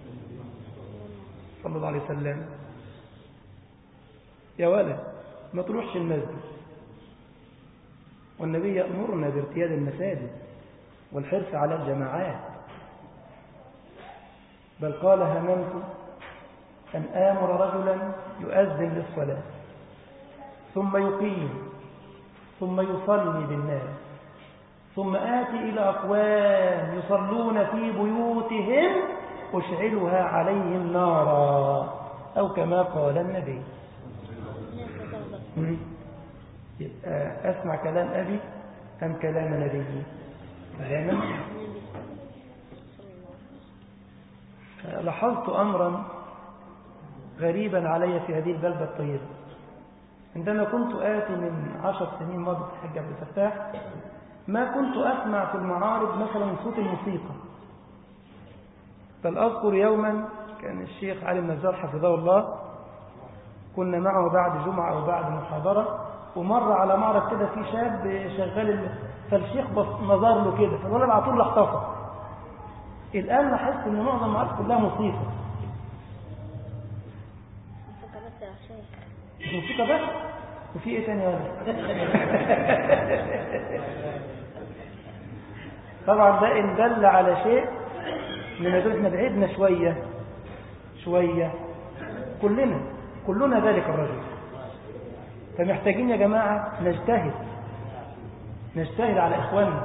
صلى الله عليه وسلم؟ يا ولد، ما تروحش المسجد، والنبي يأمرنا بارتياد المساجد والحرص على الجماعات، بل قال: هممت أن آمر رجلا يؤذن للصلاة ثم يقيم ثم يصلي بالناس ثم آتي إلى أقوام يصلون في بيوتهم أشعلها عليهم نارا، أو كما قال النبي. أسمع كلام أبي أم كلام نبيي؟ كلاما. لاحظت أمرا غريبا علي في هذه البلدة الطيبة. عندما كنت آتي من 10 سنين مضت حج عبد الفتاح، ما كنت أسمع في المعارض مثلا صوت الموسيقى، بل أذكر يوما كان الشيخ علي النجار حفظه الله، كنا معه بعد جمعة أو بعد محاضرة، ومر على معرض كده في شاب شغال، فالشيخ نظر له كده، فالولد على طول احتفظ. الآن لاحظت إن معظم المعارض كلها موسيقى. موسيقى بس، وفي ايه تاني ولا؟ طبعا ده إن دل على شيء من دول احنا بعيدنا شوية كلنا ذلك الرجل. فمحتاجين يا جماعة نجتهد على إخواننا.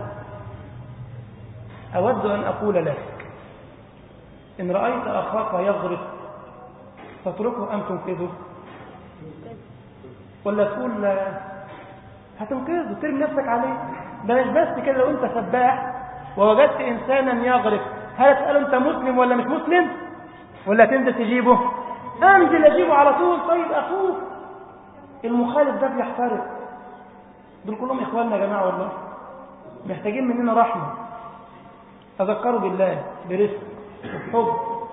أود أن أقول لك: إن رأيت أخاك يغرق تتركه أم تنقذه؟ ولا تقول هتنقذه ترمي نفسك عليه؟ ده مش بس كده، لو أنت سباح ووجدت إنسانا يغرق، هل تسأله أنت مسلم ولا مش مسلم؟ ولا تنزل تجيبه؟ أنزل أجيبه على طول. طيب أخوك المخالف ده بيحترق. دول كلهم إخواننا يا جماعة، والله محتاجين مننا رحمة. تذكروا بالله برزق وبحب.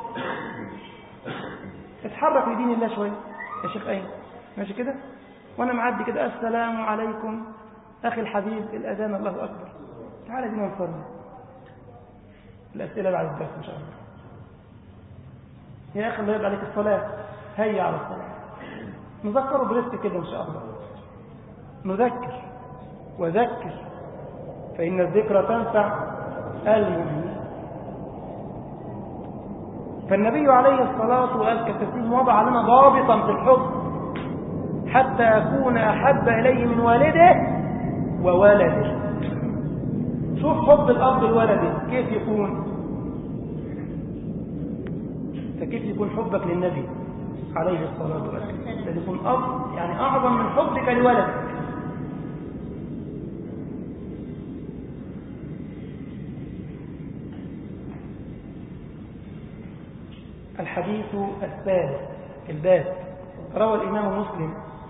اتحرك لدين الله شوية يا شيخ أين، ماشي كده وأنا معدي كده: السلام عليكم أخي الحبيب، الأذان الله أكبر، تعالى بينا نصلي. الأسئلة بعد الدرس إن شاء الله. يا أخي الله يرضى عليك، الصلاة، هيا على الصلاة. نذكره برزق كده إن شاء الله. نذكر وذكر، فإن الذكرى تنفع المؤمنين. فالنبي عليه الصلاة والسلام وضع لنا ضابطا في الحب: حتى أكون أحب إليه من والده وولده. شوف حب الأب لولده كيف يكون، فكيف يكون حبك للنبي عليه الصلاة والسلام؟ لازم يكون أب يعني أعظم من حبك لولدك. الحديث الثالث الباب، روى الإمام مسلم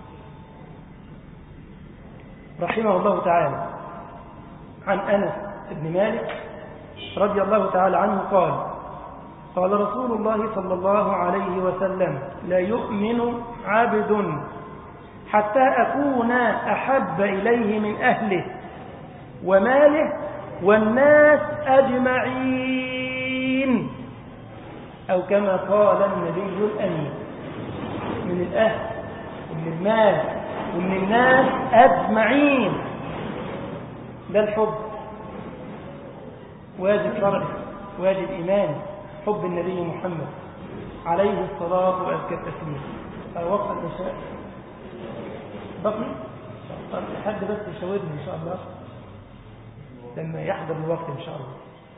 رحمه الله تعالى عن أنس بن مالك رضي الله تعالى عنه قال: قال رسول الله صلى الله عليه وسلم: لا يؤمن عبد حتى أكون أحب إليه من أهله وماله والناس أجمعين، أو كما قال النبي الأمين. من الأهل ومن المال ومن الناس أجمعين، ده الحب، واجب شرعي واجب إيماني، حب النبي محمد عليه الصلاة والتسليم. وقت العشاء بقي حد بس يشاورني إن شاء الله لما يحضر الوقت إن شاء الله.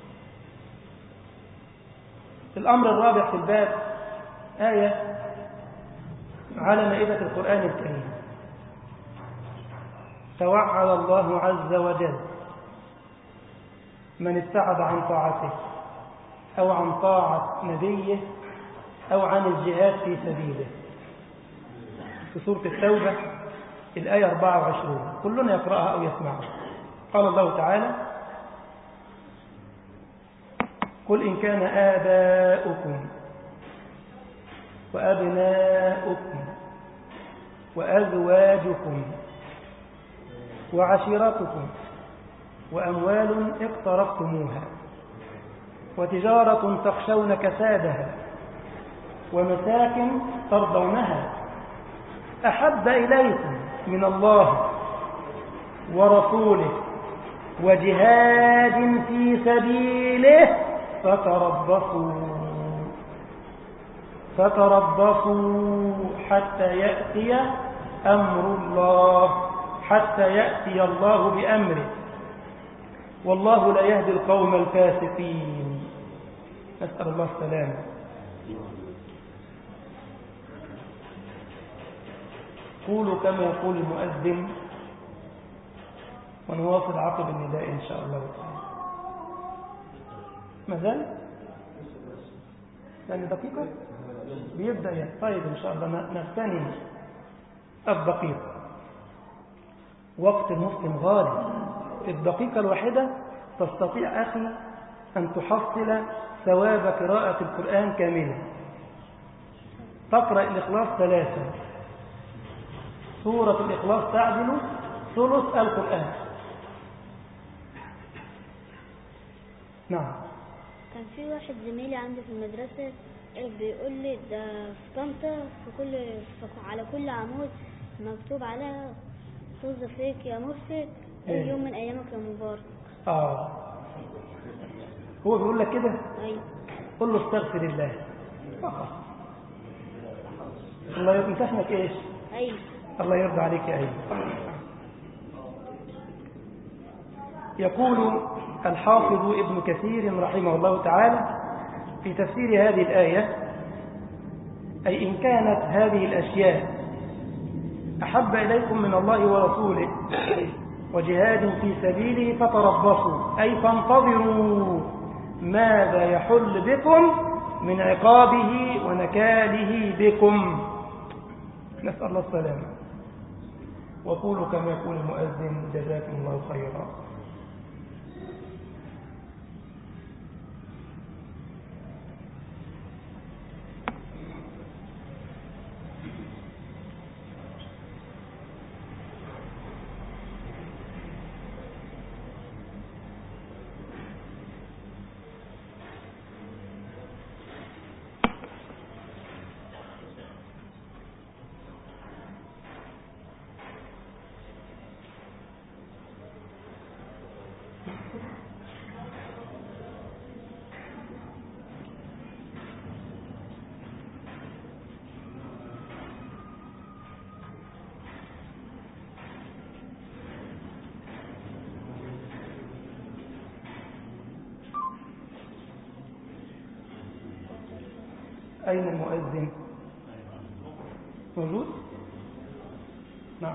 الأمر الرابع في الباب آية على مائدة القرآن الكريم: توعد الله عز وجل من ابتعد عن طاعته أو عن طاعة نبيه أو عن الجهاد في سبيله، في سورة التوبة الآية 24، كلنا يقرأها أو يسمعها. قال الله تعالى: قل إن كان آباؤكم وأبناؤكم وأزواجكم وعشيرتكم وأموال اقترفتموها وتجارة تخشون كسادها ومساكن ترضونها أحب إليكم من الله ورسوله وجهاد في سبيله فتربصوا حتى يأتي أمر الله، حتى يأتي الله بأمره، والله لا يهدي القوم الفاسقين. نسأل الله السلامة. قولوا كما يقول المؤذن ونواصل عقب النداء إن شاء الله تعالى. مازال؟ يعني دقيقة؟ بيبدأ يعني. طيب إن شاء الله نغتنم الدقيقة. وقت المسلم غالي، في الدقيقة الواحدة تستطيع أخي أن تحصل ثواب قراءة القرآن كاملا. تقرأ الإخلاص 3، سورة الإخلاص تعدل ثلث القرآن. نعم. كان في واحد زميلي عندي في المدرسة بيقول لي ده في طنطا على كل عمود مكتوب على طز فيك يا مرشد أي يوم من أيامك يا مبارك. هو بيقول لك كده؟ أيوة. قل له استغفر الله فقط. الله يمتحنك إيش؟ أيوة. الله يرضى عليك. أيوة. يقول الحافظ ابن كثير رحمه الله تعالى في تفسير هذه الآية: أي إن كانت هذه الأشياء أحب إليكم من الله ورسوله وجهاد في سبيله فتربصوا، أي فانتظروا ماذا يحل بكم من عقابه ونكاله بكم. نسأل الله السلامة. وقولوا كما يقول المؤذن: جزاكم الله خيرا. أين المؤذن؟ موجود؟ نعم.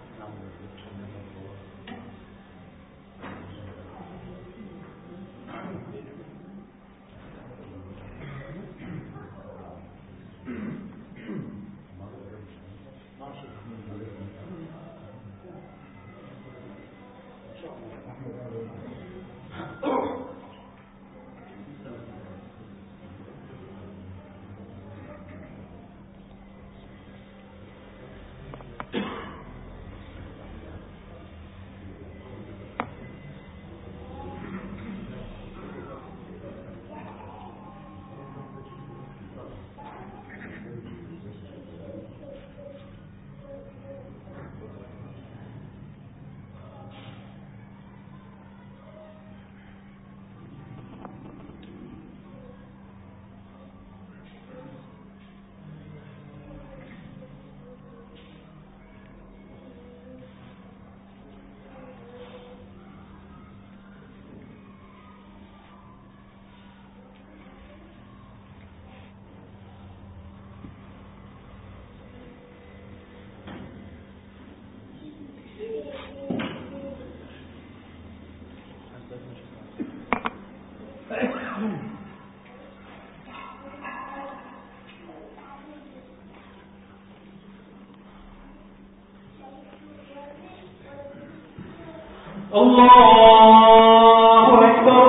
الله أكبر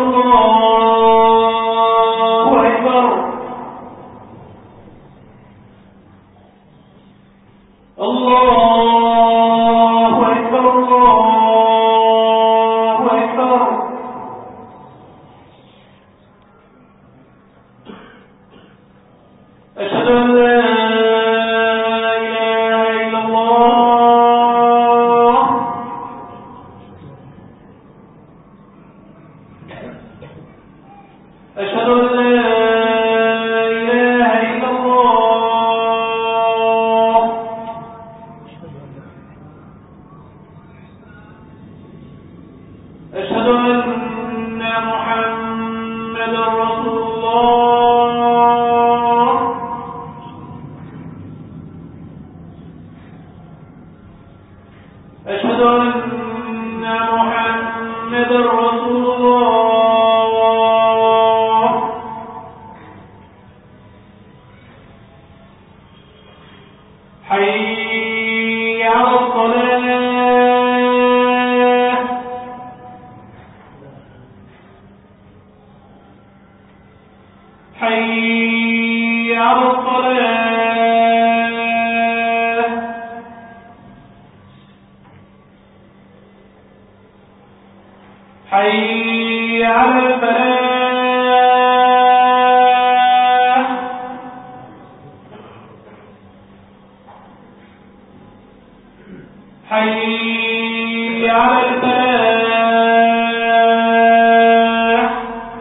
الله أكبر الله أكبر الله أكبر أشهد أن لا حي على الفلاح حي على الفلاح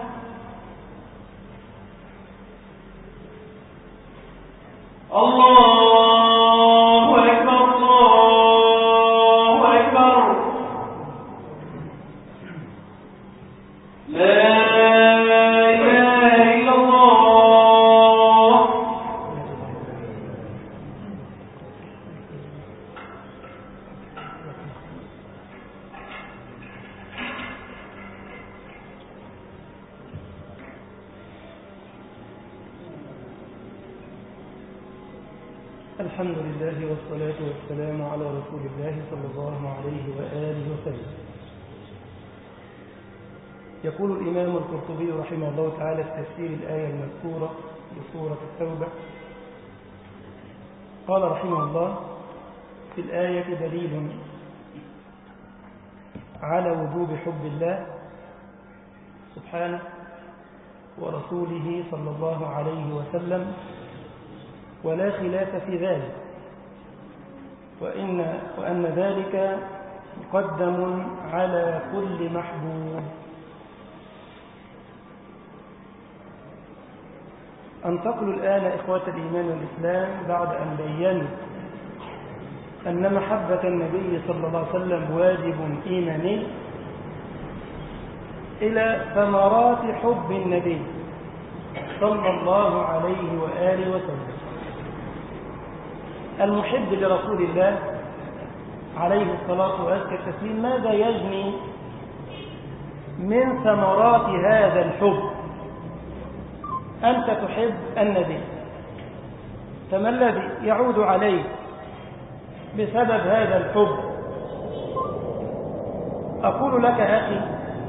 الله أكبر الله أكبر لا إله إلا الله. الحمد لله والصلاة والسلام على رسول الله صلى الله عليه وآله وسلم. يقول الإمام القرطبي رحمه الله تعالى في تفسير الآية المذكورة بسورة التوبة، قال رحمه الله: في الآية دليل على وجوب حب الله سبحانه ورسوله صلى الله عليه وسلم، ولا خلاف في ذلك، وأن ذلك مقدم على كل محبوب. أنتقل الآن إخوة الإيمان والإسلام بعد أن بيّنوا أن محبة النبي صلى الله عليه وسلم واجب إيماني إلى ثمرات حب النبي صلى الله عليه وآله وسلم. المحب لرسول الله عليه الصلاة والتسليم ماذا يجني من ثمرات هذا الحب؟ أنت تحب النبي، فما الذي يعود عليه بسبب هذا الحب؟ أقول لك أخي،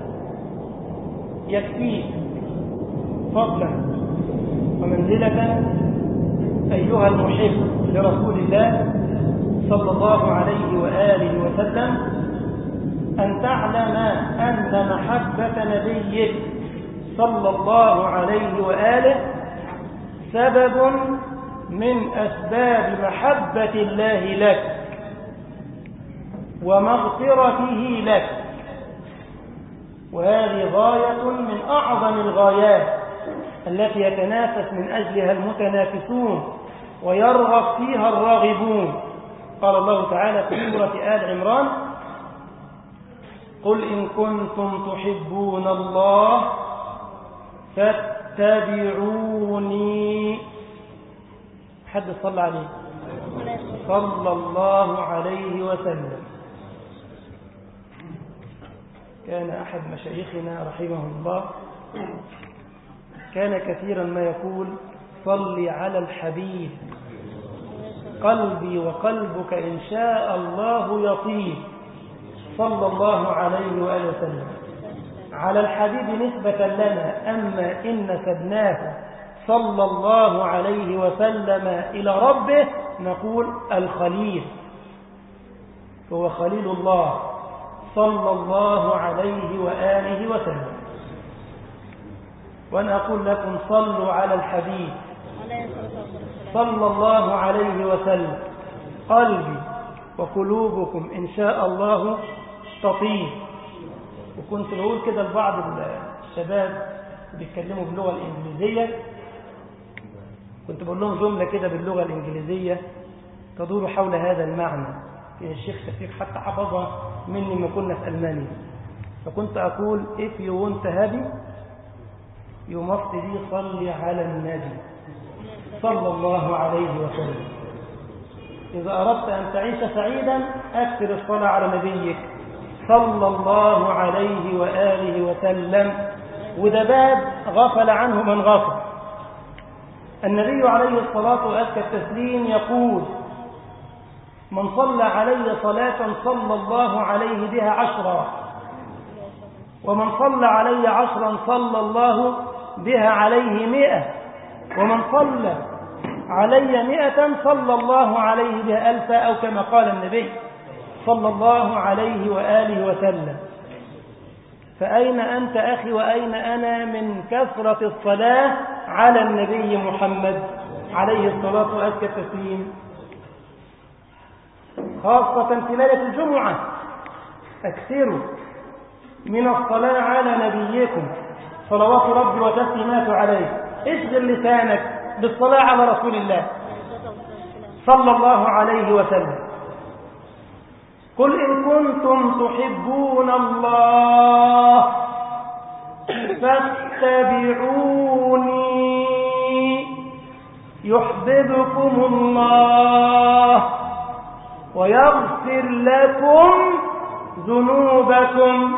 يكفيك فضلا ومنزلة أيها المحب لرسول الله صلى الله عليه وآله وسلم أن تعلم أن محبة نبيك صلى الله عليه وآله سبب من أسباب محبة الله لك ومغفرته لك، وهذه غاية من أعظم الغايات التي يتنافس من أجلها المتنافسون ويرغب فيها الراغبون. قال الله تعالى في سورة آل عمران: قل إن كنتم تحبون الله فاتبعوني. حد صلى عليه صلى الله عليه وسلم. كان أحد مشايخنا رحمه الله كان كثيرا ما يقول: صل على الحبيب قلبي وقلبك إن شاء الله يطيب. صلى الله عليه وآله وسلم. على الحبيب نسبة لنا، أما إن نسبناه صلى الله عليه وسلم إلى ربه نقول الخليل، هو خليل الله صلى الله عليه وآله وسلم. وأنا أقول لكم: صلوا على الحبيب صلى الله عليه وسلم، قلبي وقلوبكم إن شاء الله تطيب. وكنت بقول كده لبعض الشباب بيتكلموا باللغة الإنجليزية، كنت بقول لهم جملة كده باللغة الإنجليزية تدور حول هذا المعنى. الشيخ شفيق حتى حفظها مني ما كنا في ألمانيا. فكنت أقول: if you want happy you must be صلي على النبي صلى الله عليه وسلم. إذا أردت أن تعيش سعيدا أكثر الصلاة على نبيك صلى الله عليه وآله وسلم. وده باب غفل عنه من غفل. النبي عليه الصلاة والتسليم يقول: من صلى علي صلاة صلى الله عليه بها 10، ومن صلى علي 10 صلى الله بها عليه 100، ومن صلى علي 100 صلى الله عليه بها 1000، أو كما قال النبي صلى الله عليه وآله وسلم. فأين أنت أخي وأين أنا من كثرة الصلاة على النبي محمد عليه الصلاة والتسليم، خاصة في ليلة الجمعة؟ أكثروا من الصلاة على نبيكم صلوات ربي وتسليماته عليه. اشغل لسانك بالصلاة على رسول الله صلى الله عليه وسلم. قل إن كنتم تحبون الله فاتبعوني يحببكم الله ويغفر لكم ذنوبكم.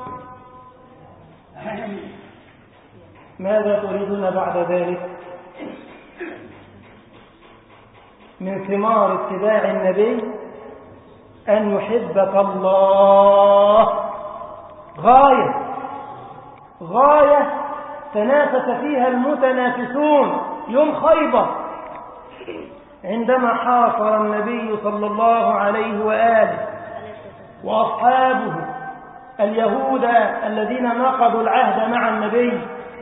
ماذا تريدون بعد ذلك؟ من ثمار اتباع النبي أن يحبك الله. غاية تنافس فيها المتنافسون يوم خيبر، عندما حاصر النبي صلى الله عليه وآله وأصحابه اليهود الذين نقضوا العهد مع النبي،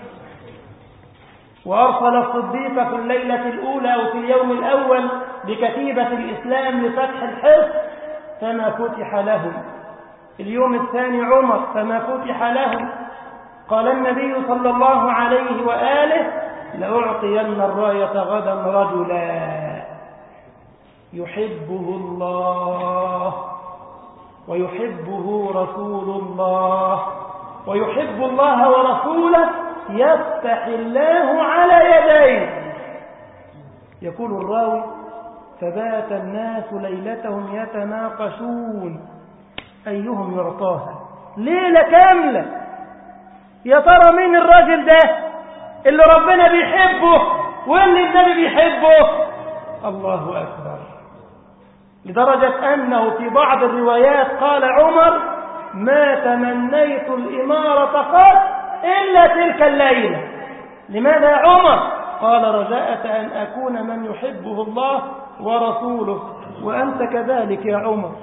وأرسل الصديق في الليلة الأولى أو في اليوم الأول بكتيبة الإسلام لفتح الحصن فما فتح لهم، اليوم الثاني عمر فما فتح لهم. قال النبي صلى الله عليه وآله: لأعطين الراية غدا رجلا يحبه الله ويحبه رسول الله ويحب الله ورسوله يفتح الله على يديه. يقول الراوي فبات الناس ليلتهم يتناقشون أيهم يعطاها، ليلة كاملة. يا ترى مين الراجل ده اللي ربنا بيحبه واللي النبي بيحبه؟ الله أكبر. لدرجة أنه في بعض الروايات قال عمر ما تمنيت الإمارة قط إلا تلك الليلة. لماذا يا عمر؟ قال رجاءة أن أكون من يحبه الله ورسوله، وأنت كذلك يا عمر،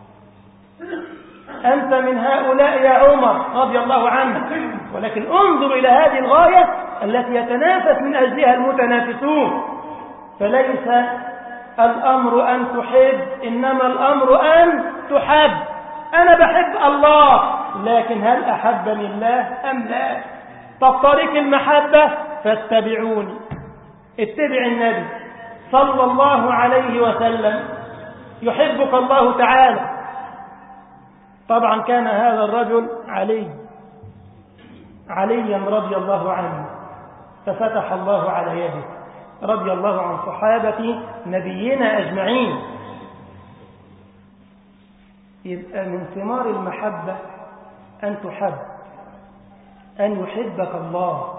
أنت من هؤلاء يا عمر رضي الله عنك. ولكن انظر إلى هذه الغاية التي يتنافس من أجلها المتنافسون. فليس الأمر أن تحب، إنما الأمر أن تحب. أنا بحب الله، لكن هل أحبني الله أم لا؟ طب طريق المحبة فاتبعوني، اتبع النبي صلى الله عليه وسلم يحبك الله تعالى. طبعا كان هذا الرجل عليا رضي الله عنه، ففتح الله على يده رضي الله عن صحابة نبينا أجمعين. يبقى من ثمار المحبة أن تحب، أن يحبك الله،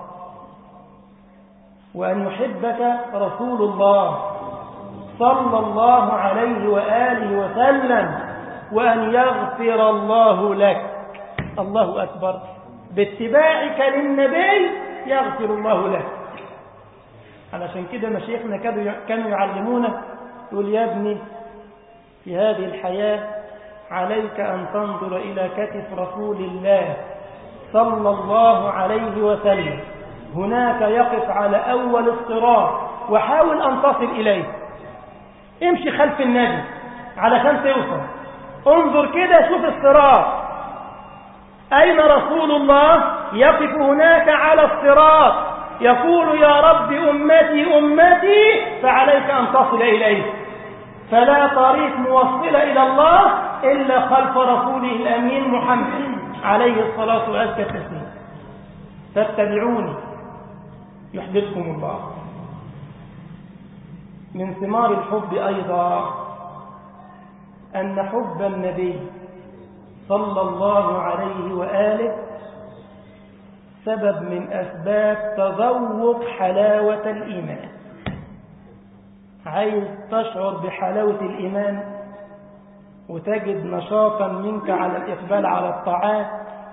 وأن يحبك رسول الله صلى الله عليه وآله وسلم، وأن يغفر الله لك. الله أكبر. باتباعك للنبي يغفر الله لك. علشان كده مشايخنا كانوا يعلمونا، يقول يا ابني في هذه الحياة عليك أن تنظر إلى كتف رسول الله صلى الله عليه وسلم، هناك يقف على أول الصراط، وحاول أن تصل إليه. امشي خلف النبي علشان توصل. انظر كده، شوف الصراط أين رسول الله يقف هناك على الصراط، يقول يا رب أمتي أمتي، فعليك أن تصل إليه. فلا طريق موصل إلى الله إلا خلف رسوله الأمين محمد عليه الصلاة والسلام. فاتبعوني يحببكم الله. من ثمار الحب أيضا أن حب النبي صلى الله عليه وآله سبب من أسباب تذوق حلاوة الإيمان. عايز تشعر بحلاوة الإيمان وتجد نشاطا منك على الإقبال على الطاعات،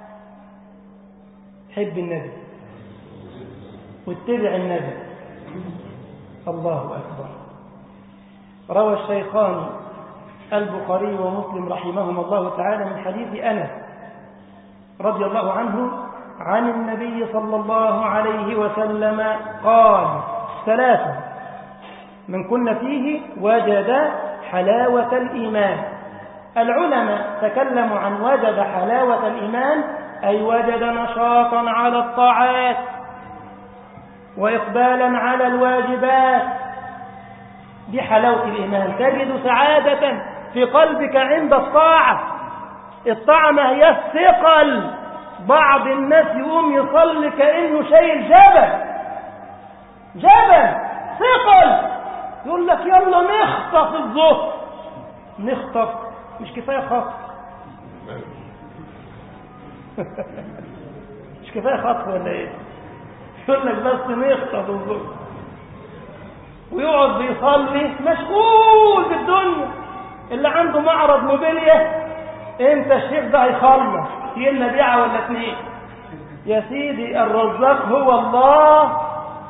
حب النبي واتبع النبي. الله أكبر. روى الشيخان البخاري ومسلم رحمهما الله تعالى من حديث أنس رضي الله عنه عن النبي صلى الله عليه وسلم قال: 3 من كن فيه وجد حلاوة الإيمان. العلماء تكلموا عن وجد حلاوة الإيمان، أي وجد نشاطا على الطاعات وإقبالا على الواجبات. دي حلاوة الإيمان، تجد سعادة في قلبك عند الطاعة. الطاعة ما هي الثقل. بعض الناس يقوم يصلي كأنه شايل جبل ثقل، يقول لك يلا نخطف الظهر. نخطف مش كفاية خطف مش كفاية خطف ولا ايه؟ يقول لك بس نخطف الظهر، ويقعد بيصلي مشغول بالدنيا. اللي عنده معرض موبيليا انت الشيخ ده هيخلص يلا بيعه ولا 2. يا سيدي الرزاق هو الله،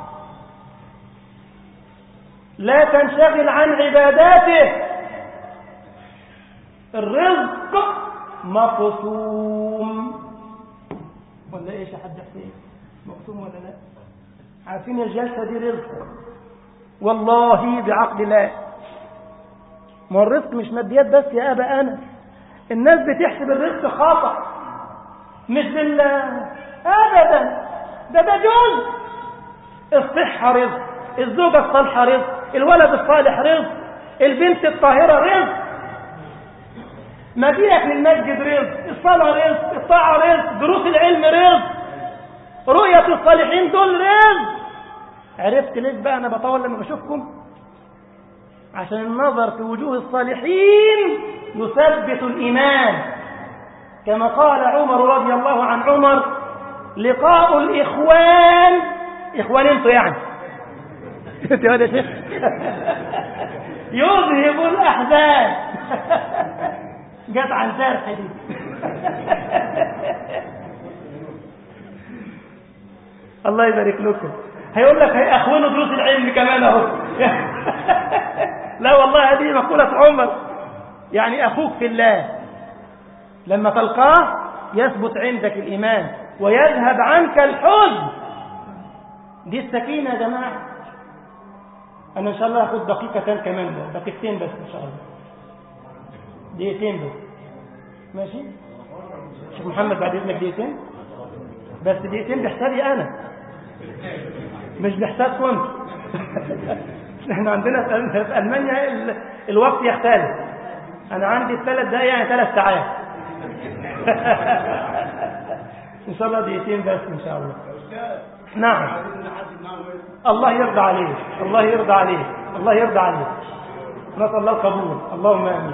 لا تنشغل عن عباداته. الرزق مقسوم ولا ايش يا حاج حسين؟ مقسوم ولا لا؟ عارفين الجلسه دي رزق والله بعقد الله. ما الرزق مش ماديات بس يا ابا انس. الناس بتحسب الرزق خطأ، مش بالله ابدا. ده جزء. الصحه رزق، الزوجه الصالحه رزق، الولد الصالح رزق، البنت الطاهره رزق، مجيئك للمسجد رزق، الصلاه رزق، الطاعه رزق، دروس العلم رزق. رؤية الصالحين دول رزق. عرفت ليش بقى أنا بطول لما بشوفكم؟ عشان النظر في وجوه الصالحين يثبت الإيمان، كما قال عمر رضي الله عن عمر: لقاء الإخوان، إخوان انتوا يعني انت هذا شيخ يذهب الأحزان جت عن شرح دي الله يبارك لكم. هيقول لك هيأخونوا دروس العلم كمان اهو لا والله هذه مقولة عمر، يعني أخوك في الله لما تلقاه يثبت عندك الإيمان ويذهب عنك الحزن. دي السكينة يا جماعة. أنا إن شاء الله هاخد دقيقتين كمان، دقيقتين بس إن شاء الله، دقيقتين بس، ماشي شيخ محمد؟ بعد إذنك دقيقتين بس، دقيقتين بحسابي أنا مش بحسابكم انتوا احنا عندنا في ألمانيا الوقت يختلف. أنا عندي 3 دقائق يعني 3 ساعات إن شاء الله دقيقتين بس إن شاء الله. نعم الله يرضى عليك، الله يرضى عليك، الله يرضى عليك، نسأل الله القبول، اللهم آمين.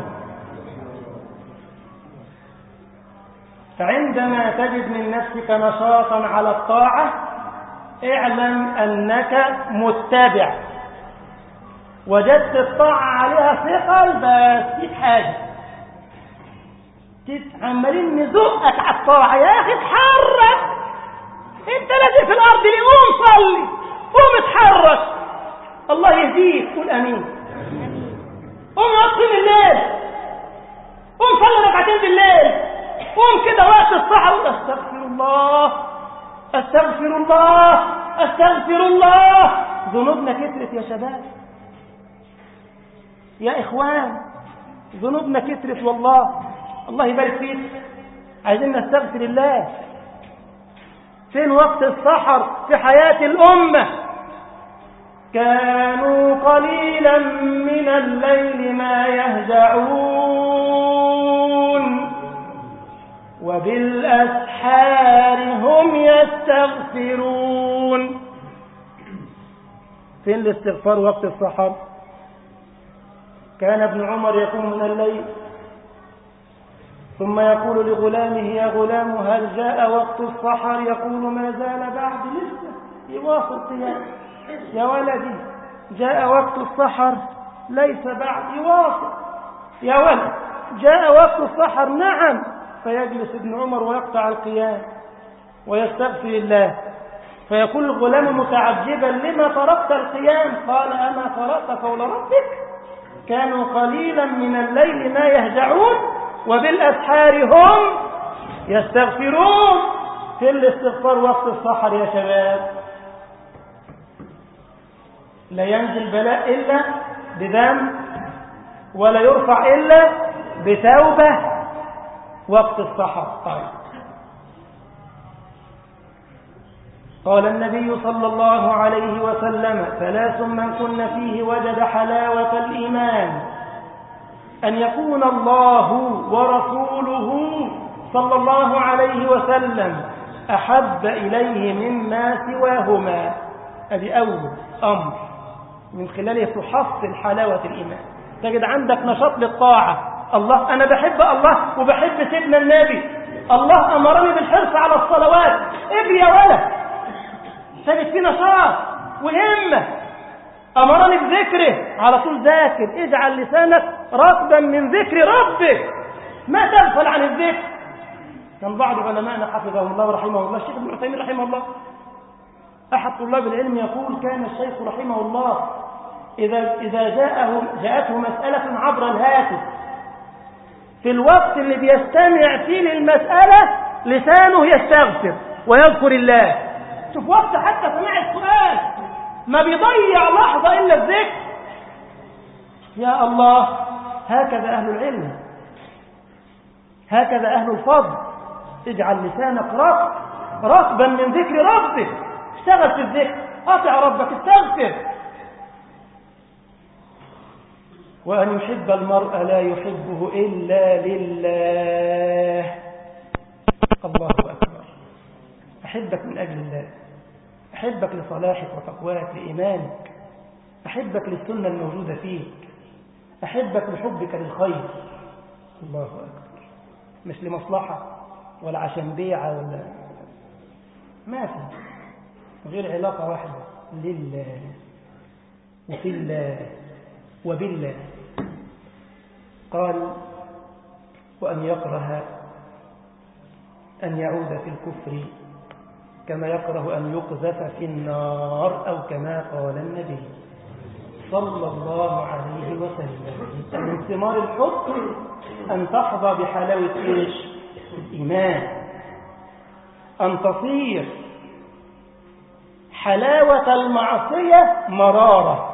فعندما تجد من نفسك نشاطا على الطاعة اعلم أنك متبع. وجدت الطاعة عليها ثقل بس فيك حاجة، عمالين نزقك على الطاعة. يا أخي اتحرك، انت لازم في الأرض ليه؟ قوم صلي، قوم اتحرك، الله يهديك، قول أمين. قوم أقسم الليل، قوم صلي ركعتين بالليل، قوم كده وقت الصحة استغفر الله استغفر الله استغفر الله. ذنوبنا كترت يا شباب، يا إخوان ذنوبنا كترت والله. الله يبارك فيك، عايزين نستغفر الله. فين وقت السحر في حياة الأمة؟ كانوا قليلا من الليل ما يهجعون وبالأسحار هم يستغفرون. فين الاستغفار وقت السحر؟ كان ابن عمر يقوم من الليل ثم يقول لغلامه: يا غلام هل جاء وقت السحر؟ يقول: ما زال بعد، لسه يواصل قيام. يا ولدي جاء وقت السحر؟ ليس بعد، يواصل. يا ولد جاء وقت السحر؟ نعم. فيجلس ابن عمر ويقطع القيام ويستغفر الله، فيقول الغلام متعجبا: لما تركت القيام؟ قال: أما قرأت قول ربك كانوا قليلا من الليل ما يهجعون وبالأسحار هم يستغفرون. في الاستغفار وقت السحر يا شباب. لا ينزل بلاء إلا بذنب ولا يرفع إلا بتوبة وقت السحر. طيب. قال النبي صلى الله عليه وسلم: 3 من كن فيه وجد حلاوة الإيمان: أن يكون الله ورسوله صلى الله عليه وسلم أحب إليه مما سواهما. هذه أول أمر من خلاله تحصل حلاوة الإيمان. تجد عندك نشاط للطاعة. الله، أنا بحب الله وبحب سيدنا النبي، الله أمرني بالحرص على الصلوات، اجري يا ولد. تجد في نشاط وهمة. أمرني بذكره، على طول ذاكر، اجعل لسانك رطبا من ذكر ربك، ما تغفل عن الذكر. كان بعض علمائنا حفظه الله ورحمه الله الشيخ ابن عثيمين رحمه الله، أحد طلاب العلم يقول: كان الشيخ رحمه الله إذا جاءته مسألة عبر الهاتف، في الوقت اللي بيستمع فيه للمسألة لسانه يستغفر ويذكر الله. شوف، وقت حتى سماع السؤال ما بيضيع لحظة إلا الذكر. يا الله، هكذا أهل العلم، هكذا أهل الفضل. اجعل لسانك رطبا من ذكر ربك، اشتغل في الذكر، أطع ربك، استغفر. وأن يحب المرء لا يحبه إلا لله. الله أكبر. أحبك من أجل الله، أحبك لصلاحك وتقواك لإيمانك، أحبك للسنة الموجودة فيك، أحبك لحبك للخير. الله أكبر. مش لمصلحة ولا عشان بيعة ولا ما في، غير علاقة واحدة لله وفي الله وبالله. قال وأن يكره أن يعود في الكفر كما يكره أن يقذف في النار أو كما قال النبي صلى الله عليه وسلم. من ثمار الحب أن تحظى بحلاوة إيش؟ الإيمان، أن تصير حلاوة المعصية مرارة،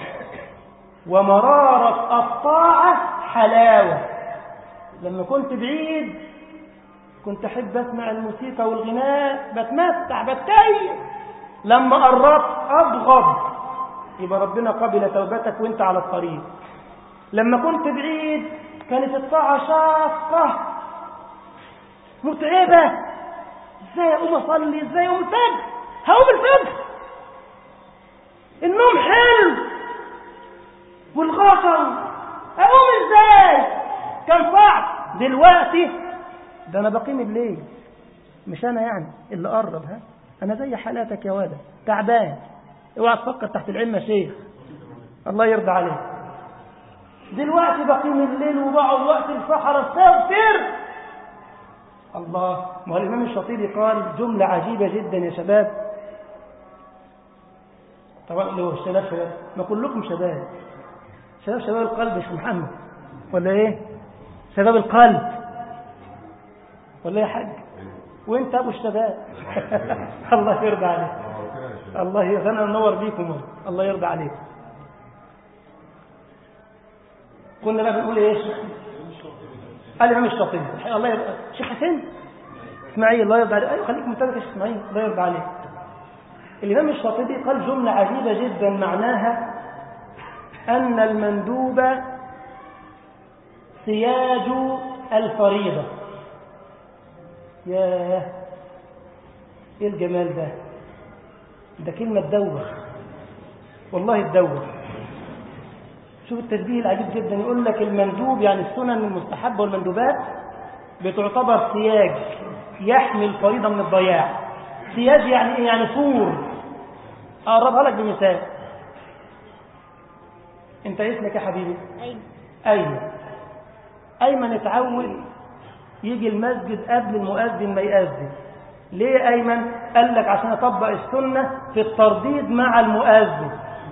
ومرارة الطاعة حلاوة. لما كنت بعيد كنت أحب أسمع الموسيقى والغناء، بتمتع بتكيف. لما قربت أبغض، يبقى ربنا قبل توبتك وانت على الطريق. لما كنت بعيد كانت الطاعة شاقة متعبة، ازاي اقوم اصلي، ازاي اقوم الفجر، هقوم الفجر، النوم حلو والغطر، اقوم ازاي، كان صعب. دلوقتي ده انا بقيم الليل، مش انا يعني اللي قرب، انا زي حالاتك يا ولد تعبان، اوعى تفكر تحت العلم يا شيخ، الله يرضى عليك. دلوقتي بقيم الليل وبقعد وقت السحر استغفر الله. ما هو الإمام الشاطبي قال جملة عجيبة جدا يا شباب. طبعا اللي هو الشباب ما كلكم شباب، شباب القلب يا محمد ولا ايه؟ شباب القلب ولا يا حاج؟ وانت ابو الشباب الله يرضى عليك، الله يرضى، انا ننور بيكم، الله يرضى عليك. كنا بقى بنقول ايش؟ قال الامام الشاطبي الله يرضى. شيخ حسين اسماعيل الله يرضى عليك، ايوه خليك متابع يا شيخ اسماعيل الله يرضى عليك. الامام الشاطبي قال جمله عجيبه جدا معناها ان المندوب سياج الفريضه. ياه ايه الجمال ده، ده كلمه تدوخ والله تدوخ. شوف التشبيه العجيب جدا، يقول لك المندوب يعني السنن المستحبه والمندوبات بتعتبر سياج يحمي الفريضه من الضياع. سياج يعني ايه؟ يعني سور. اقربها لك بمثال. انت اسمك يا حبيبي؟ ايمن. ايمن اتعود يجي المسجد قبل المؤذن ما يأذن. ليه ايمن؟ قال لك عشان اطبق السنه في الترديد مع المؤذن،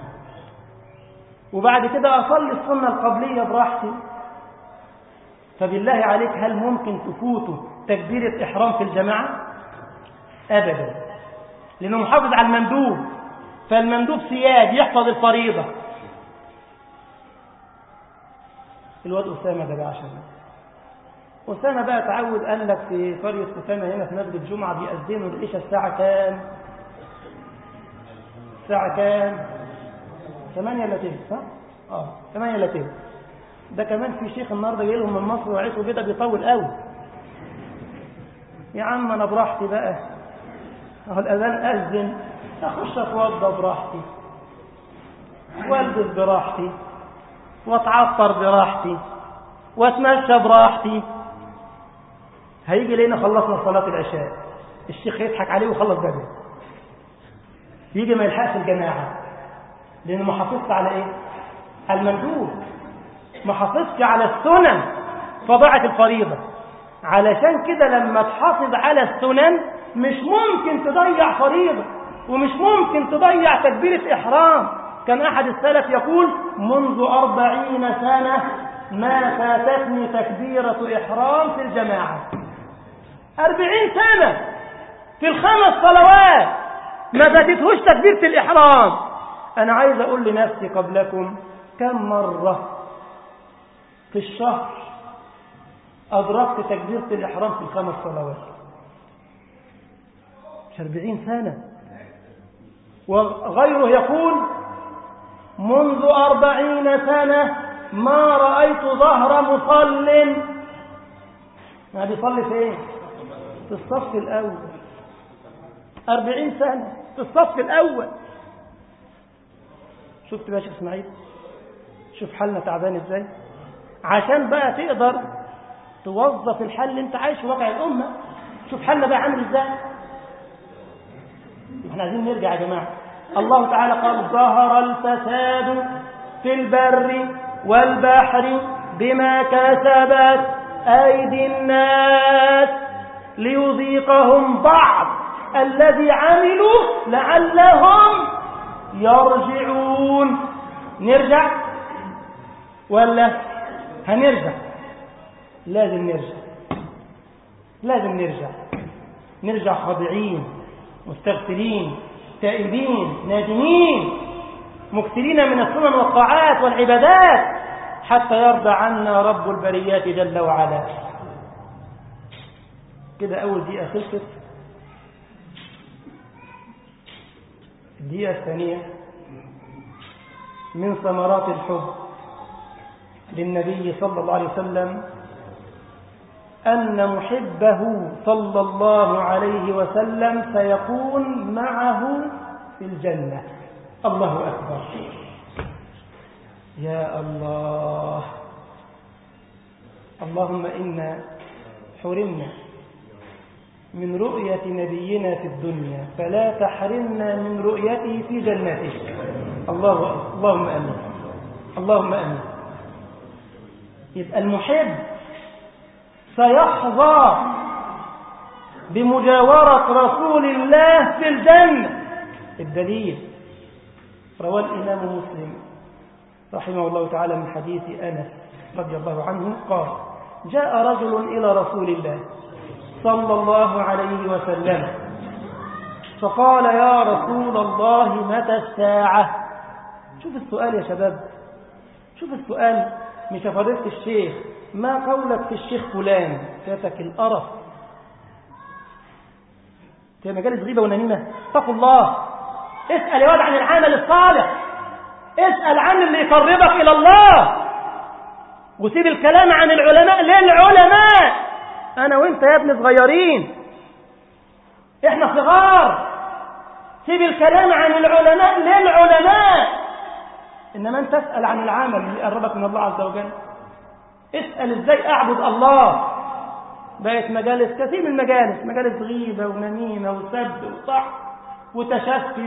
وبعد كده أصلي السنة القبلية براحتي. فبالله عليك هل ممكن تفوته تكبيرة إحرام في الجماعة؟ أبدا، لأنه محافظ على المندوب، فالمندوب سياد يحفظ الفريضة. الواد أسامة ده بقى، عشان أسامة بقى تعود، قال لك في قرية أسامة هنا في مسجد الجمعة بيأذنوا العشاء الساعة كام؟ الساعة كام؟ 8 إلا تلت، صح؟ 8 إلا تلت. ده كمان في شيخ النهارده جاي لهم من مصر وعيشه كده بيطول قوي. يا عم انا براحتي بقى، اهو الاذان اذن، اخش اتوضى براحتي والبس براحتي واتعطر براحتي واتمشى براحتي. هيجي لينا خلصنا صلاه العشاء، الشيخ يضحك عليه ويخلص بدري، يجي ما يلحقش الجماعه، لأنه ما حافظش على إيه؟ على المندوب، ما حافظش على السنن فضاعت الفريضة. علشان كده لما تحافظ على السنن مش ممكن تضيع فريضة، ومش ممكن تضيع تكبيرة إحرام. كان أحد السلف يقول منذ 40 سنة ما فاتتني تكبيرة إحرام في الجماعة. 40 سنة في ال5 صلوات ما فاتتهوش تكبيرة الإحرام. أنا عايز أقول لنفسي قبلكم كم مرة في الشهر أدركت تكبيرة الإحرام في ال5 صلوات؟ مش 40 سنة. وغيره يقول منذ 40 سنة ما رأيت ظهر مصل. ما بيصلي فين؟ في الصف الأول. 40 سنة في الصف الأول. شفت بقى شيخ اسماعيل؟ شوف حالنا تعبان ازاي. عشان بقى تقدر توظف الحل اللي انت عايش في واقع الأمة. شوف حالنا بقى عامل ازاي. احنا عايزين نرجع يا جماعة. الله تعالى قال ظهر الفساد في البر والبحر بما كسبت أيدي الناس ليذيقهم بعض الذي عملوا لعلهم يرجعون. نرجع ولا هنرجع؟ لازم نرجع خاضعين مستغفرين تائبين نادمين مكثرين من السنن والطاعات والعبادات حتى يرضى عنا رب البريات جل وعلا. كده أول دقيقة خلصت. الدقيقة الثانية من ثمرات الحب للنبي صلى الله عليه وسلم أن محبه صلى الله عليه وسلم سيكون معه في الجنة. الله أكبر. يا الله. اللهم إنا حرمنا من رؤية نبينا في الدنيا فلا تحرمنا من رؤيته في جنتك. اللهم آمين. اللهم آمين. يبقى المحب سيحظى بمجاورة رسول الله في الجنة. الدليل رواه الإمام مسلم رحمه الله تعالى من حديث أنس رضي الله عنه قال جاء رجل إلى رسول الله صلى الله عليه وسلم فقال يا رسول الله متى الساعة. شوف السؤال يا شباب. شوف السؤال. مش فضيلة الشيخ ما قولك في الشيخ فلان فاتك القرف في مجالس غيبة ونميمة. اتقوا الله. اسأل يا واد عن العمل الصالح. اسأل عن اللي يقربك إلى الله وسيب الكلام عن العلماء للعلماء. أنا وإنت يا ابن صغيرين إحنا صغار. سيب الكلام عن العلماء للعلماء. إنما أنت تسأل عن العمل اللي يقربك من الله عز وجل. اسأل إزاي أعبد الله. بقت مجالس كثير من المجالس مجالس غيبة ونميمة وسب وصح وتشفي.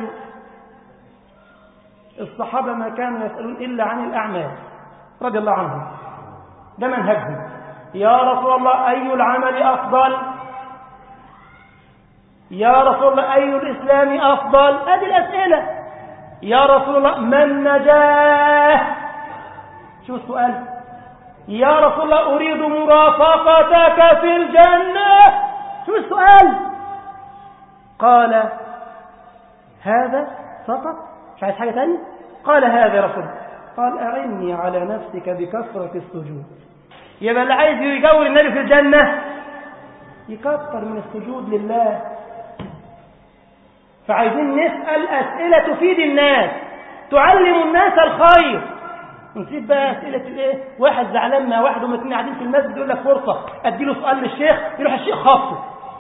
الصحابة ما كانوا يسألون إلا عن الأعمال رضي الله عنهم. ده منهجهم. يا رسول الله أي العمل أفضل؟ يا رسول الله أي الإسلام أفضل؟ هذه الأسئلة. يا رسول الله ما النجاة؟ شو السؤال؟ يا رسول الله أريد مرافقتك في الجنة. شو السؤال؟ قال هذا فقط؟ مش عايز حاجة تانية؟ قال هذا يا رسول. قال أعني على نفسك بكثرة السجود. يبقى اللي عايز يجور النبي في الجنة يكثر من السجود لله. فعايزين نسأل أسئلة تفيد الناس تعلم الناس الخير. نسيب بقى أسئلة الايه؟ واحد زعلان مع واحد وما اتنين قاعدين في المسجد يقول لك فرصة أديله سؤال للشيخ يروح الشيخ خاصه.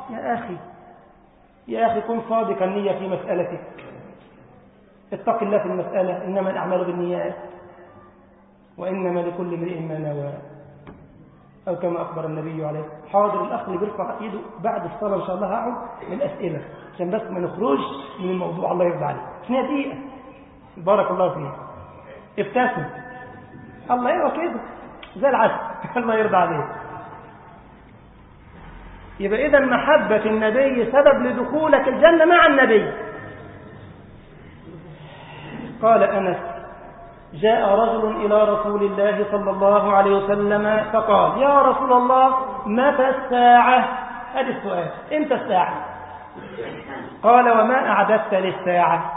يا أخي كن صادق النية في مسألتك. اتق الله في المسألة. إنما الأعمال بالنيات وإنما لكل امرئ ما نوى أو كما أخبر النبي عليه. حاضر الأخ اللي بيرفع إيده بعد الصلاة إن شاء الله هقعد للأسئلة عشان بس ما نخرج من الموضوع. الله يرضى عليك. 2 دقيقة. بارك الله فيك. ابتسم. الله يرضى كده زي العسل. الله يرضى عليك. يبقى إذا محبة النبي سبب لدخولك الجنة مع النبي. قال أنس جاء رجل إلى رسول الله صلى الله عليه وسلم فقال يا رسول الله متى الساعة؟ هذا السؤال. إمتى الساعة؟ قال وما أعددت للساعة؟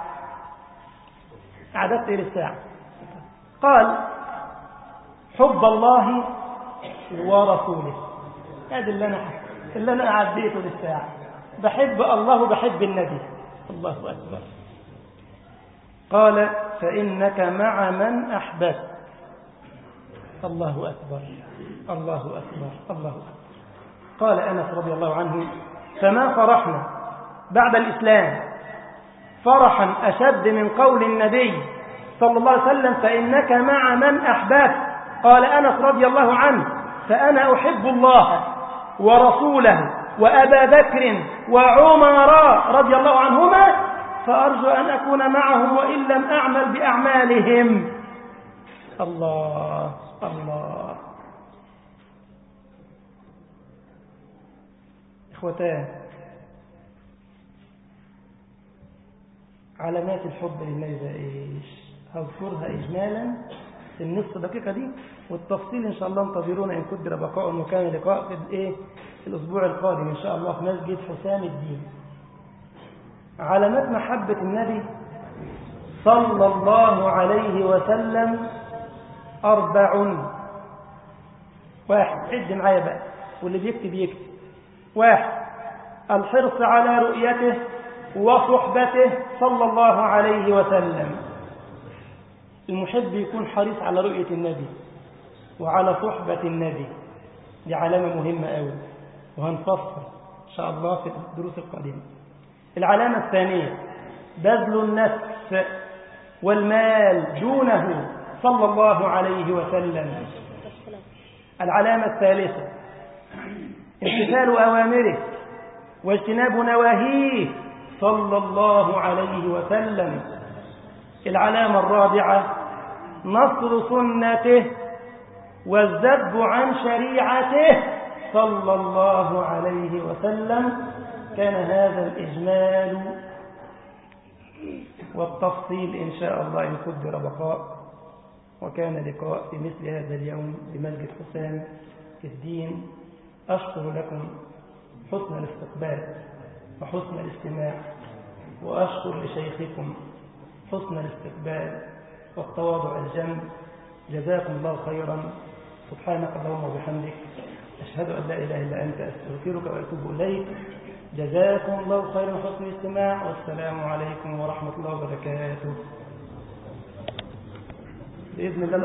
أعددت للساعة؟ قال حب الله ورسوله. هذا اللي أنا أعديته للساعة. بحب الله وبحب النبي. الله أكبر. قال فإنك مع من أحببت. الله أكبر. الله أكبر. الله أكبر. قال أنس رضي الله عنه فما فرحنا بعد الإسلام فرحا أشد من قول النبي صلى الله عليه وسلم فإنك مع من أحببت. قال أنس رضي الله عنه فأنا أحب الله ورسوله وأبا بكر وعمر رضي الله عنهما فأرجو أن أكون معهم وإن لم أعمل بأعمالهم. الله الله. إخوتان، علامات الحب للنبي ده إيش؟ هذكرها إجمالا في النصف دقيقة دي، والتفصيل إن شاء الله انتظرونا إن قدر بقاء وكان لقاء في الأسبوع القادم إن شاء الله في مسجد حسام الدين. علامات محبة النبي صلى الله عليه وسلم 4. 1، عد معايا بقى واللي بيكتب يكتب. 1، الحرص على رؤيته وصحبته صلى الله عليه وسلم. المحب يكون حريص على رؤية النبي وعلى صحبة النبي، دي علامة مهمة قوي وهنفصل إن شاء الله في الدروس القادمة. العلامة الثانية بذل النفس والمال دونه صلى الله عليه وسلم. العلامة الثالثة امتثال أوامره واجتناب نواهيه صلى الله عليه وسلم. العلامة الرابعة نصر سنته والذب عن شريعته صلى الله عليه وسلم. كان هذا الإجمال والتفصيل إن شاء الله إن قدر بقاء، وكان لقاء في مثل هذا اليوم بمسجد حسام في الدين. أشكر لكم حسن الاستقبال وحسن الاستماع، وأشكر لشيخكم حسن الاستقبال والتواضع الجم. جزاكم الله خيرا. سبحانك اللهم وبحمدك أشهد أن لا إله إلا أنت أستغفرك وأتوب إليك. جزاكم الله خيرا حسن الاستماع، والسلام عليكم ورحمة الله وبركاته. بإذن الله.